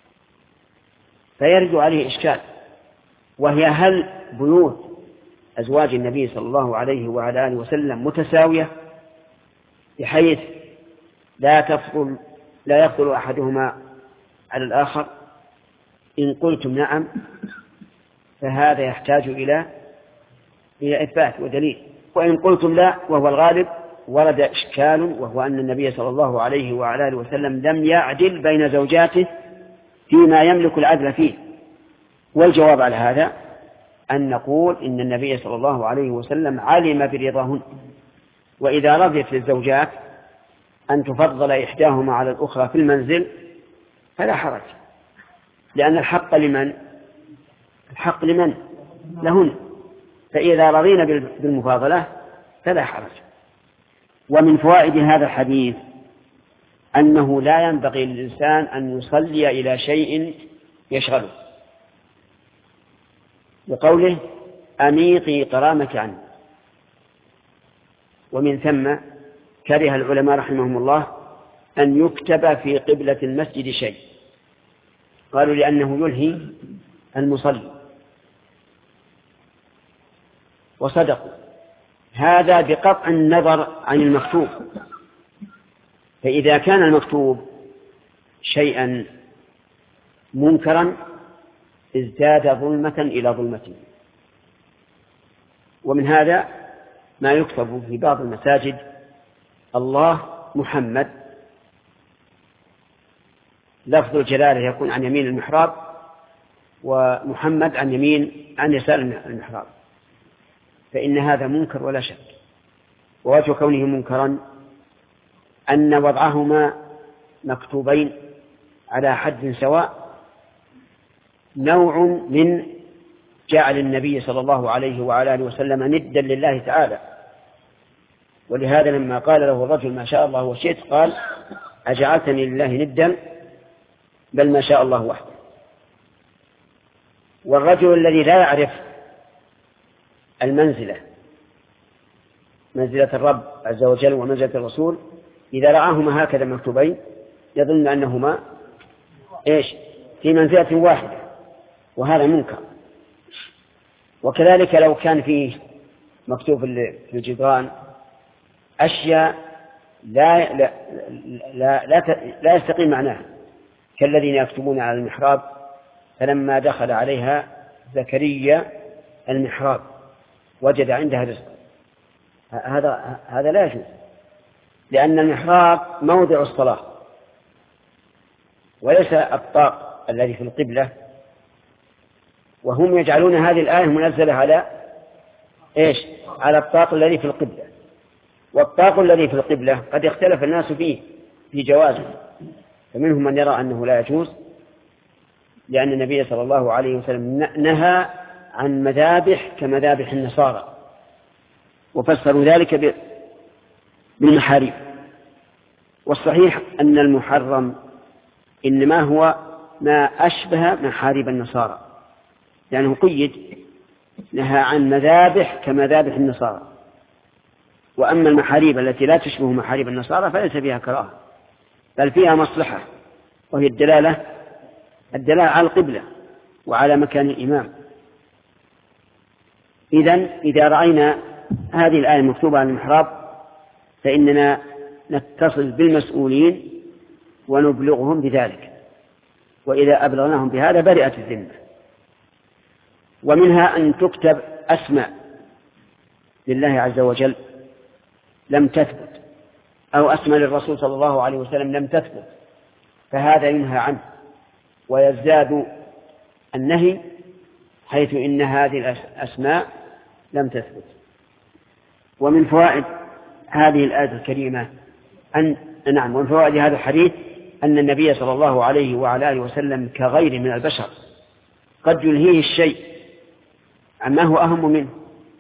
B: فيرد عليه إشكال، وهي هل بيوت أزواج النبي صلى الله عليه وعلى آله وسلم متساوية بحيث لا تفضل لا يفضل أحدهما على الآخر؟ إن قلتم نعم فهذا يحتاج إلى إلى إثبات ودليل، وإن قلتم لا وهو الغالب ورد إشكال، وهو أن النبي صلى الله عليه وعلى آله وسلم لم يعدل بين زوجاته فيما يملك العدل فيه. والجواب على هذا أن نقول إن النبي صلى الله عليه وسلم علم برضاهن، وإذا رضيت للزوجات أن تفضل إحداهما على الأخرى في المنزل فلا حرج، لأن الحق لمن؟ الحق لمن؟ لهن. فإذا رضينا بالمفاضلة فلا حرج. ومن فوائد هذا الحديث أنه لا ينبغي للإنسان أن يصلي إلى شيء يشغله، بقوله: أميطي قرامك عنه. ومن ثم كره العلماء رحمهم الله أن يكتب في قبلة المسجد شيء، قالوا لأنه يلهي المصلي، وصدقوا هذا بقطع النظر عن المكتوب. فإذا كان المكتوب شيئا منكرا ازداد ظلمة إلى ظلمته. ومن هذا ما يكتب في بعض المساجد: الله محمد، لفظ الجلالة يكون عن يمين المحراب ومحمد عن يمين عن يسار المحراب، فإن هذا منكر ولا شك. ووجه كونه منكرا أن وضعهما مكتوبين على حد سواء نوع من جعل النبي صلى الله عليه وعلى آله وسلم ندا لله تعالى. ولهذا لما قال له الرجل: ما شاء الله وشئت، قال: أجعلتني لله ندا؟ بل ما شاء الله وحده. والرجل الذي لا يعرف المنزلة، منزلة الرب عز وجل ومنزلة الرسول، إذا رآهما هكذا مكتوبين يظن أنهما إيش؟ في منزلة واحدة، وهذا منكر. وكذلك لو كان فيه مكتوب في الجدران أشياء لا لا لا لا, لا يستقيم معناها، كالذين يكتبون على المحراب فلما دخل عليها زكريا المحراب وجد عندها رزقا، هذا هذا لا يجوز، لأن المحراب موضع الصلاة وليس الطاق الذي في القبلة. وهم يجعلون هذه الآية منزلة على إيش؟ على الطاق الذي في القبلة، والطاق الذي في القبلة قد اختلف الناس فيه في جوازه، فمنهم من يرى أنه لا يجوز، لأن النبي صلى الله عليه وسلم نهى عن مذابح كمذابح النصارى، وفسروا ذلك بالمحاريب. والصحيح أن المحرم إنما هو ما أشبه محاريب النصارى، لأنه قيد، نهى عن مذابح كمذابح النصارى. وأما المحاريب التي لا تشبه محاريب النصارى فليس فيها كراهة، بل فيها مصلحة، وهي الدلالة الدلالة على القبلة وعلى مكان الإمام. إذن إذا رأينا هذه الآية مكتوبة على المحراب فإننا نتصل بالمسؤولين ونبلغهم بذلك، وإذا أبلغناهم بهذا برئت الذمة. ومنها أن تكتب أسماء لله عز وجل لم تثبت، أو أسماء للرسول صلى الله عليه وسلم لم تثبت، فهذا ينهى عنه، ويزداد النهي حيث إن هذه الأسماء لم تثبت. ومن فوائد هذه الآية الكريمة أن نعم ومن فوائد هذا الحديث أن النبي صلى الله عليه وعلى آله وسلم كغير من البشر قد يلهيه الشيء عما هو أهم منه،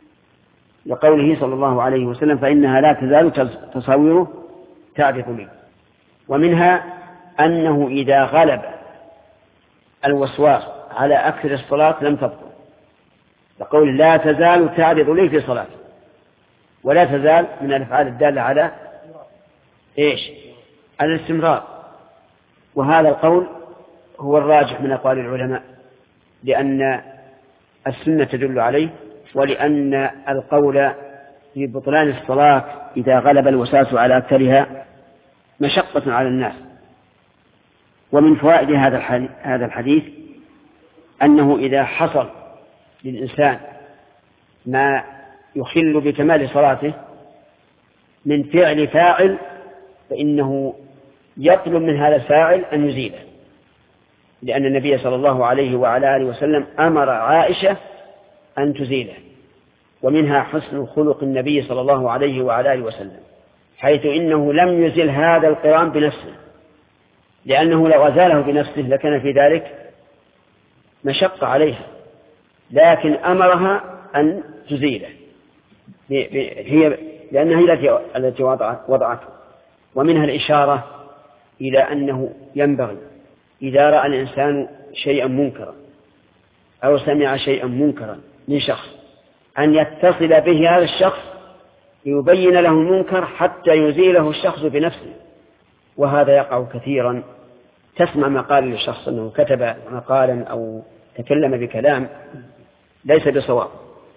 B: لقوله صلى الله عليه وسلم فإنها لا تزال تصاويره تعرف لي. ومنها أنه إذا غلب الوسواس على أكثر الصلاة لم تبطل، لقول لا تزال تعرض لي في صلاة، ولا تزال من الأفعال الدالة على إيش؟ على الاستمرار. وهذا القول هو الراجح من أقوال العلماء، لأن السنة تدل عليه، ولأن القول في بطلان الصلاة إذا غلب الوسواس على أكثرها مشقة على الناس. ومن فوائد هذا الحديث أنه إذا حصل للإنسان ما يخل بكمال صلاته من فعل فاعل فإنه يطلب من هذا الفاعل أن يزيله، لأن النبي صلى الله عليه وعلى آله وسلم أمر عائشة أن تزيله. ومنها حسن خلق النبي صلى الله عليه وعلى آله وسلم، حيث إنه لم يزل هذا القران بنفسه، لأنه لو أزاله بنفسه لكان في ذلك مشقة عليها، لكن أمرها أن تزيله هي لأنها هي التي وضعته. ومنها الإشارة إلى أنه ينبغي إذا رأى الإنسان شيئا منكرا أو سمع شيئا منكرا من شخص أن يتصل به هذا الشخص ليبين له المنكر حتى يزيله الشخص بنفسه. وهذا يقع كثيرا، تسمع مقال للشخص أنه كتب مقالا أو تكلم بكلام ليس بصواب،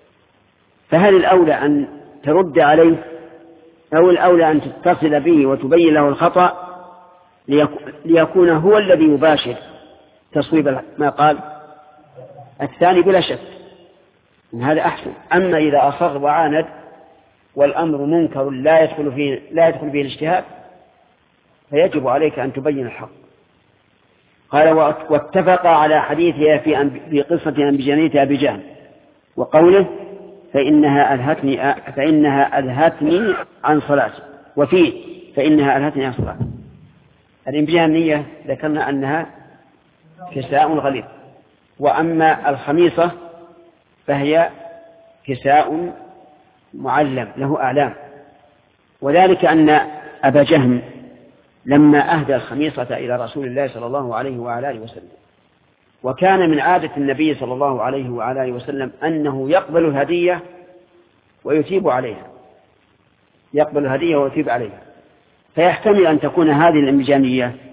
B: فهل الأولى أن ترد عليه أو الأولى أن تتصل به وتبين له الخطأ ليكون هو الذي يباشر تصويب ما قال؟ الثاني بلا شك إن هذا أحسن. أما إذا أصر وعاند والأمر منكر لا يدخل فيه لا يدخل فيه الاجتهاد فيجب عليك أن تبين الحق. قال واتفق على حديثها في في قصة أنبجانية أبي جهل وقوله فإنها ألهتني فإنها ألهتني عن صلاتي، وفيه فإنها ألهتني عن صلاتي. الأنبجانية ذكرنا أنها كساء غليظ، وأما الخميصة فهي كساء معلم له أعلام، وذلك أن أبا جهم لما أهدى الخميصة إلى رسول الله صلى الله عليه وعلى آله وسلم، وكان من عادة النبي صلى الله عليه وعلى آله وسلم أنه يقبل الهدية ويثيب عليها يقبل الهدية ويثيب عليها فيحتمل أن تكون هذه الأنبجانية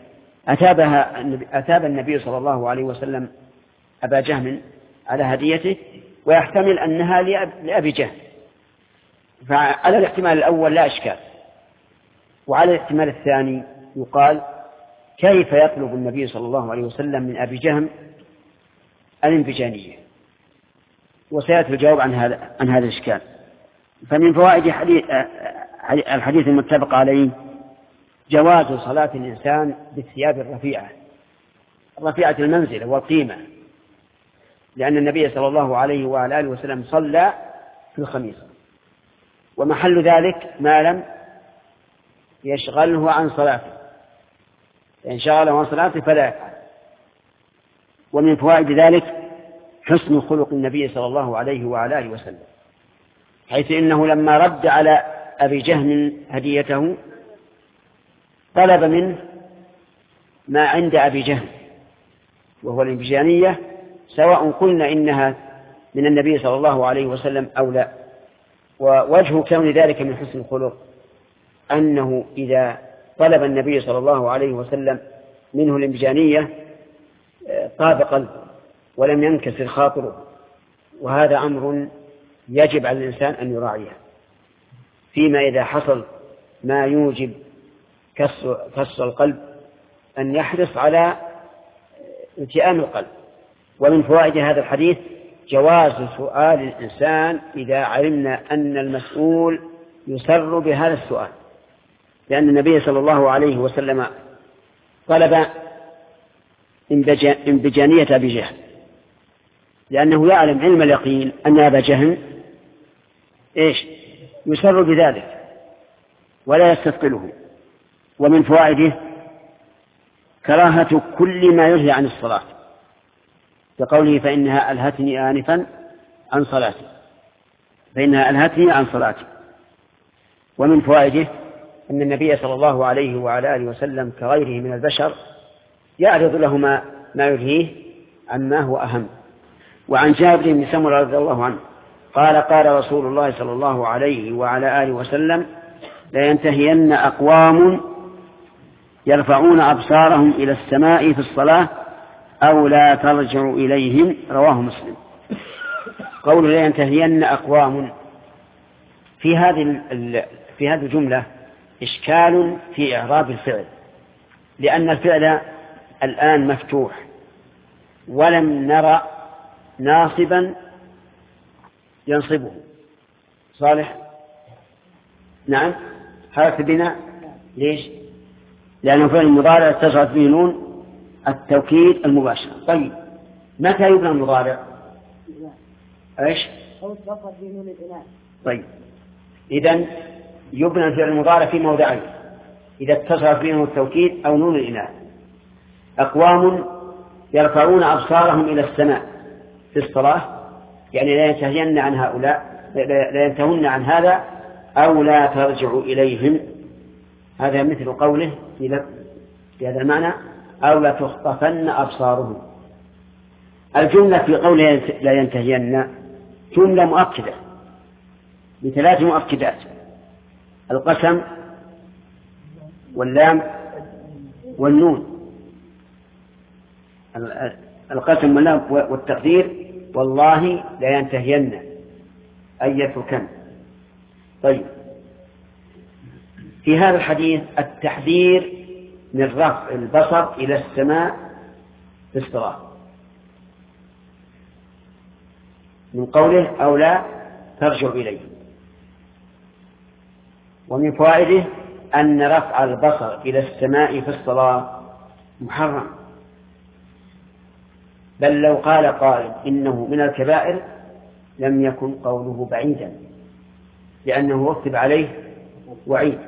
B: أتابها أتاب النبي صلى الله عليه وسلم أبا جهم على هديته، ويحتمل أنها لأبي جهم، فعلى الاحتمال الأول لا إشكال. وعلى الاحتمال الثاني يقال كيف يطلب النبي صلى الله عليه وسلم من أبي جهم الانبجانية؟ وسيأتي الجواب عن هذا عن هذا الإشكال. فمن فوائد حديث الحديث المتفق عليه جواز صلاة الإنسان بالثياب الرفيعة رفيعة المنزلة والقيمة، لأن النبي صلى الله عليه وعلى آله وسلم صلى في الخميصة، ومحل ذلك ما لم يشغله عن صلاته، فإن شغله عن صلاته فلا يفعل. ومن فوائد ذلك حسن خلق النبي صلى الله عليه وعلى آله وسلم، حيث إنه لما رد على أبي جهم هديته طلب منه ما عند أبي جهم وهو الانبجانية، سواء قلنا إنها من النبي صلى الله عليه وسلم أو لا. ووجه كون ذلك من حسن الخلق أنه إذا طلب النبي صلى الله عليه وسلم منه الانبجانية طاب قلبه ولم ينكسر خاطره، وهذا أمر يجب على الإنسان أن يراعيه فيما إذا حصل ما يوجب كسر القلب، أن يحرص على التئام القلب. ومن فوائد هذا الحديث جواز سؤال الإنسان إذا علمنا أن المسؤول يسر بهذا السؤال، لأن النبي صلى الله عليه وسلم طلب انبجانية أبي جهل، لأنه يعلم علم اليقين أن أبا جهل إيش يسر بذلك ولا يستثقله. ومن فوائده كراهة كل ما ينهي عن الصلاة، كقوله فإنها ألهتني آنفا عن صلاتي فإنها ألهتني عن صلاتي. ومن فوائده أن النبي صلى الله عليه وعلى آله وسلم كغيره من البشر يعرض له ما, ما يلهيه عما هو أهم. وعن جابر بن سمرة رضي الله عنه قال قال رسول الله صلى الله عليه وعلى آله وسلم لينتهين أقوام يرفعون أبصارهم إلى السماء في الصلاة أو لا ترجع إليهم، رواه مسلم. قول لينتهين أقوام في هذه في هذه الجملة إشكال في إعراب الفعل، لأن الفعل الآن مفتوح ولم نرى ناصبا ينصبه. صالح؟ نعم. حرف بنا ليش؟ لأنه فعل المضارع اتصلت به نون التوكيد المباشر. طيب متى يبنى المضارع؟ ايش؟ طيب إذن يبنى الفعل المضارع في موضعين إذا اتصلت به نون التوكيد أو نون الإناث. أقوام يرفعون أبصارهم إلى السماء في الصلاة، يعني لا ينتهين عن هؤلاء لا ينتهون عن هذا أو لا ترجع إليهم. هذا مثل قوله في هذا المعنى أو لا تخطفن أبصارهم. الجملة في قوله لا ينتهين جملة مؤكدة بثلاث مؤكدات: القسم واللام والنون. القسم واللام والتقدير والله لا ينتهين أن يتركن. طيب في هذا الحديث التحذير من رفع البصر إلى السماء في الصلاة من قوله أو لا ترجع إليه. ومن فوائده أن رفع البصر إلى السماء في الصلاة محرم، بل لو قال قائل إنه من الكبائر لم يكن قوله بعيدا، لأنه رتب عليه وعيد.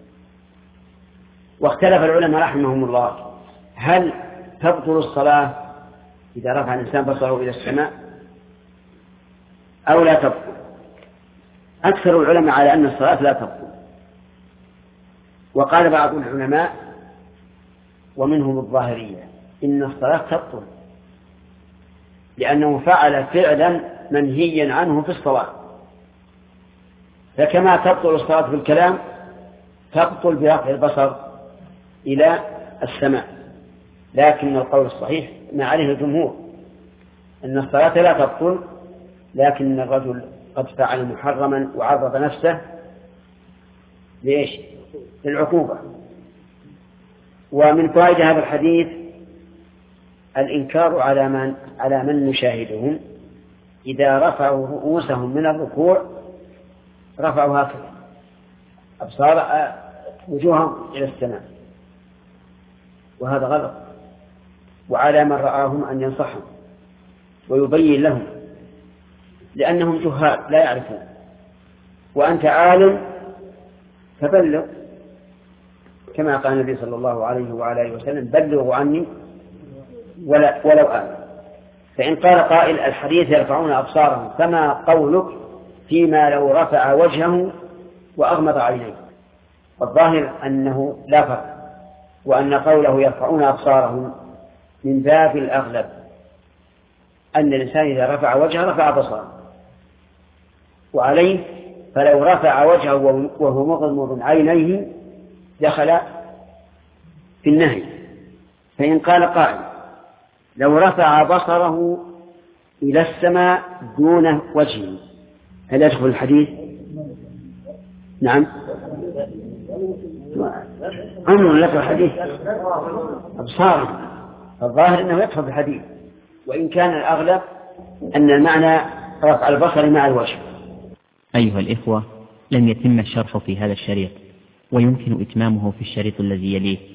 B: واختلف العلماء رحمهم الله هل تبطل الصلاة إذا رفع الإنسان بصره إلى السماء أو لا تبطل. أكثر العلماء على أن الصلاة لا تبطل، وقال بعض العلماء ومنهم الظاهرية إن الصلاة تبطل، لأنه فعل فعلا منهيا عنه في الصلاة، فكما تبطل الصلاة بالكلام تبطل برفع البصر إلى السماء. لكن القول الصحيح ما عليه الجمهور أن الصلاة لا تبطل، لكن الرجل قد فعل محرما وعرض نفسه ليش؟ للعقوبة. ومن فوائد هذا الحديث الإنكار على من على من نشاهدهم إذا رفعوا رؤوسهم من الركوع رفعوا هكذا أبصار وجوههم إلى السماء، وهذا غلط. وعلى من رآهم أن ينصحهم ويبين لهم، لأنهم جهال لا يعرفون، وأنت عالم فبلغ، كما قال النبي صلى الله عليه وعلى آله وسلم بلغوا عني ولا ولو آمن. فإن قال قائل الحديث يرفعون أبصارهم، فما قولك فيما لو رفع وجهه وأغمض عينيه؟ والظاهر أنه لا فرق، وأن قوله يرفعون أبصارهم من باب الأغلب، أن الإنسان إذا رفع وجهه رفع بصره، وعليه فلو رفع وجهه وهو مغمض عينيه دخل في النهي. فإن قال قائل لو رفع بصره إلى السماء دون وجهه هل يدخل الحديث؟ نعم، أمر لك الحديث أبصاره، الظاهر أنه يدخل الحديث، وإن كان الأغلب أن المعنى رفع البصر مع الوجه.
A: أيها الإخوة، لم يتم الشرح في هذا الشريط، ويمكن إتمامه في الشريط الذي يليه،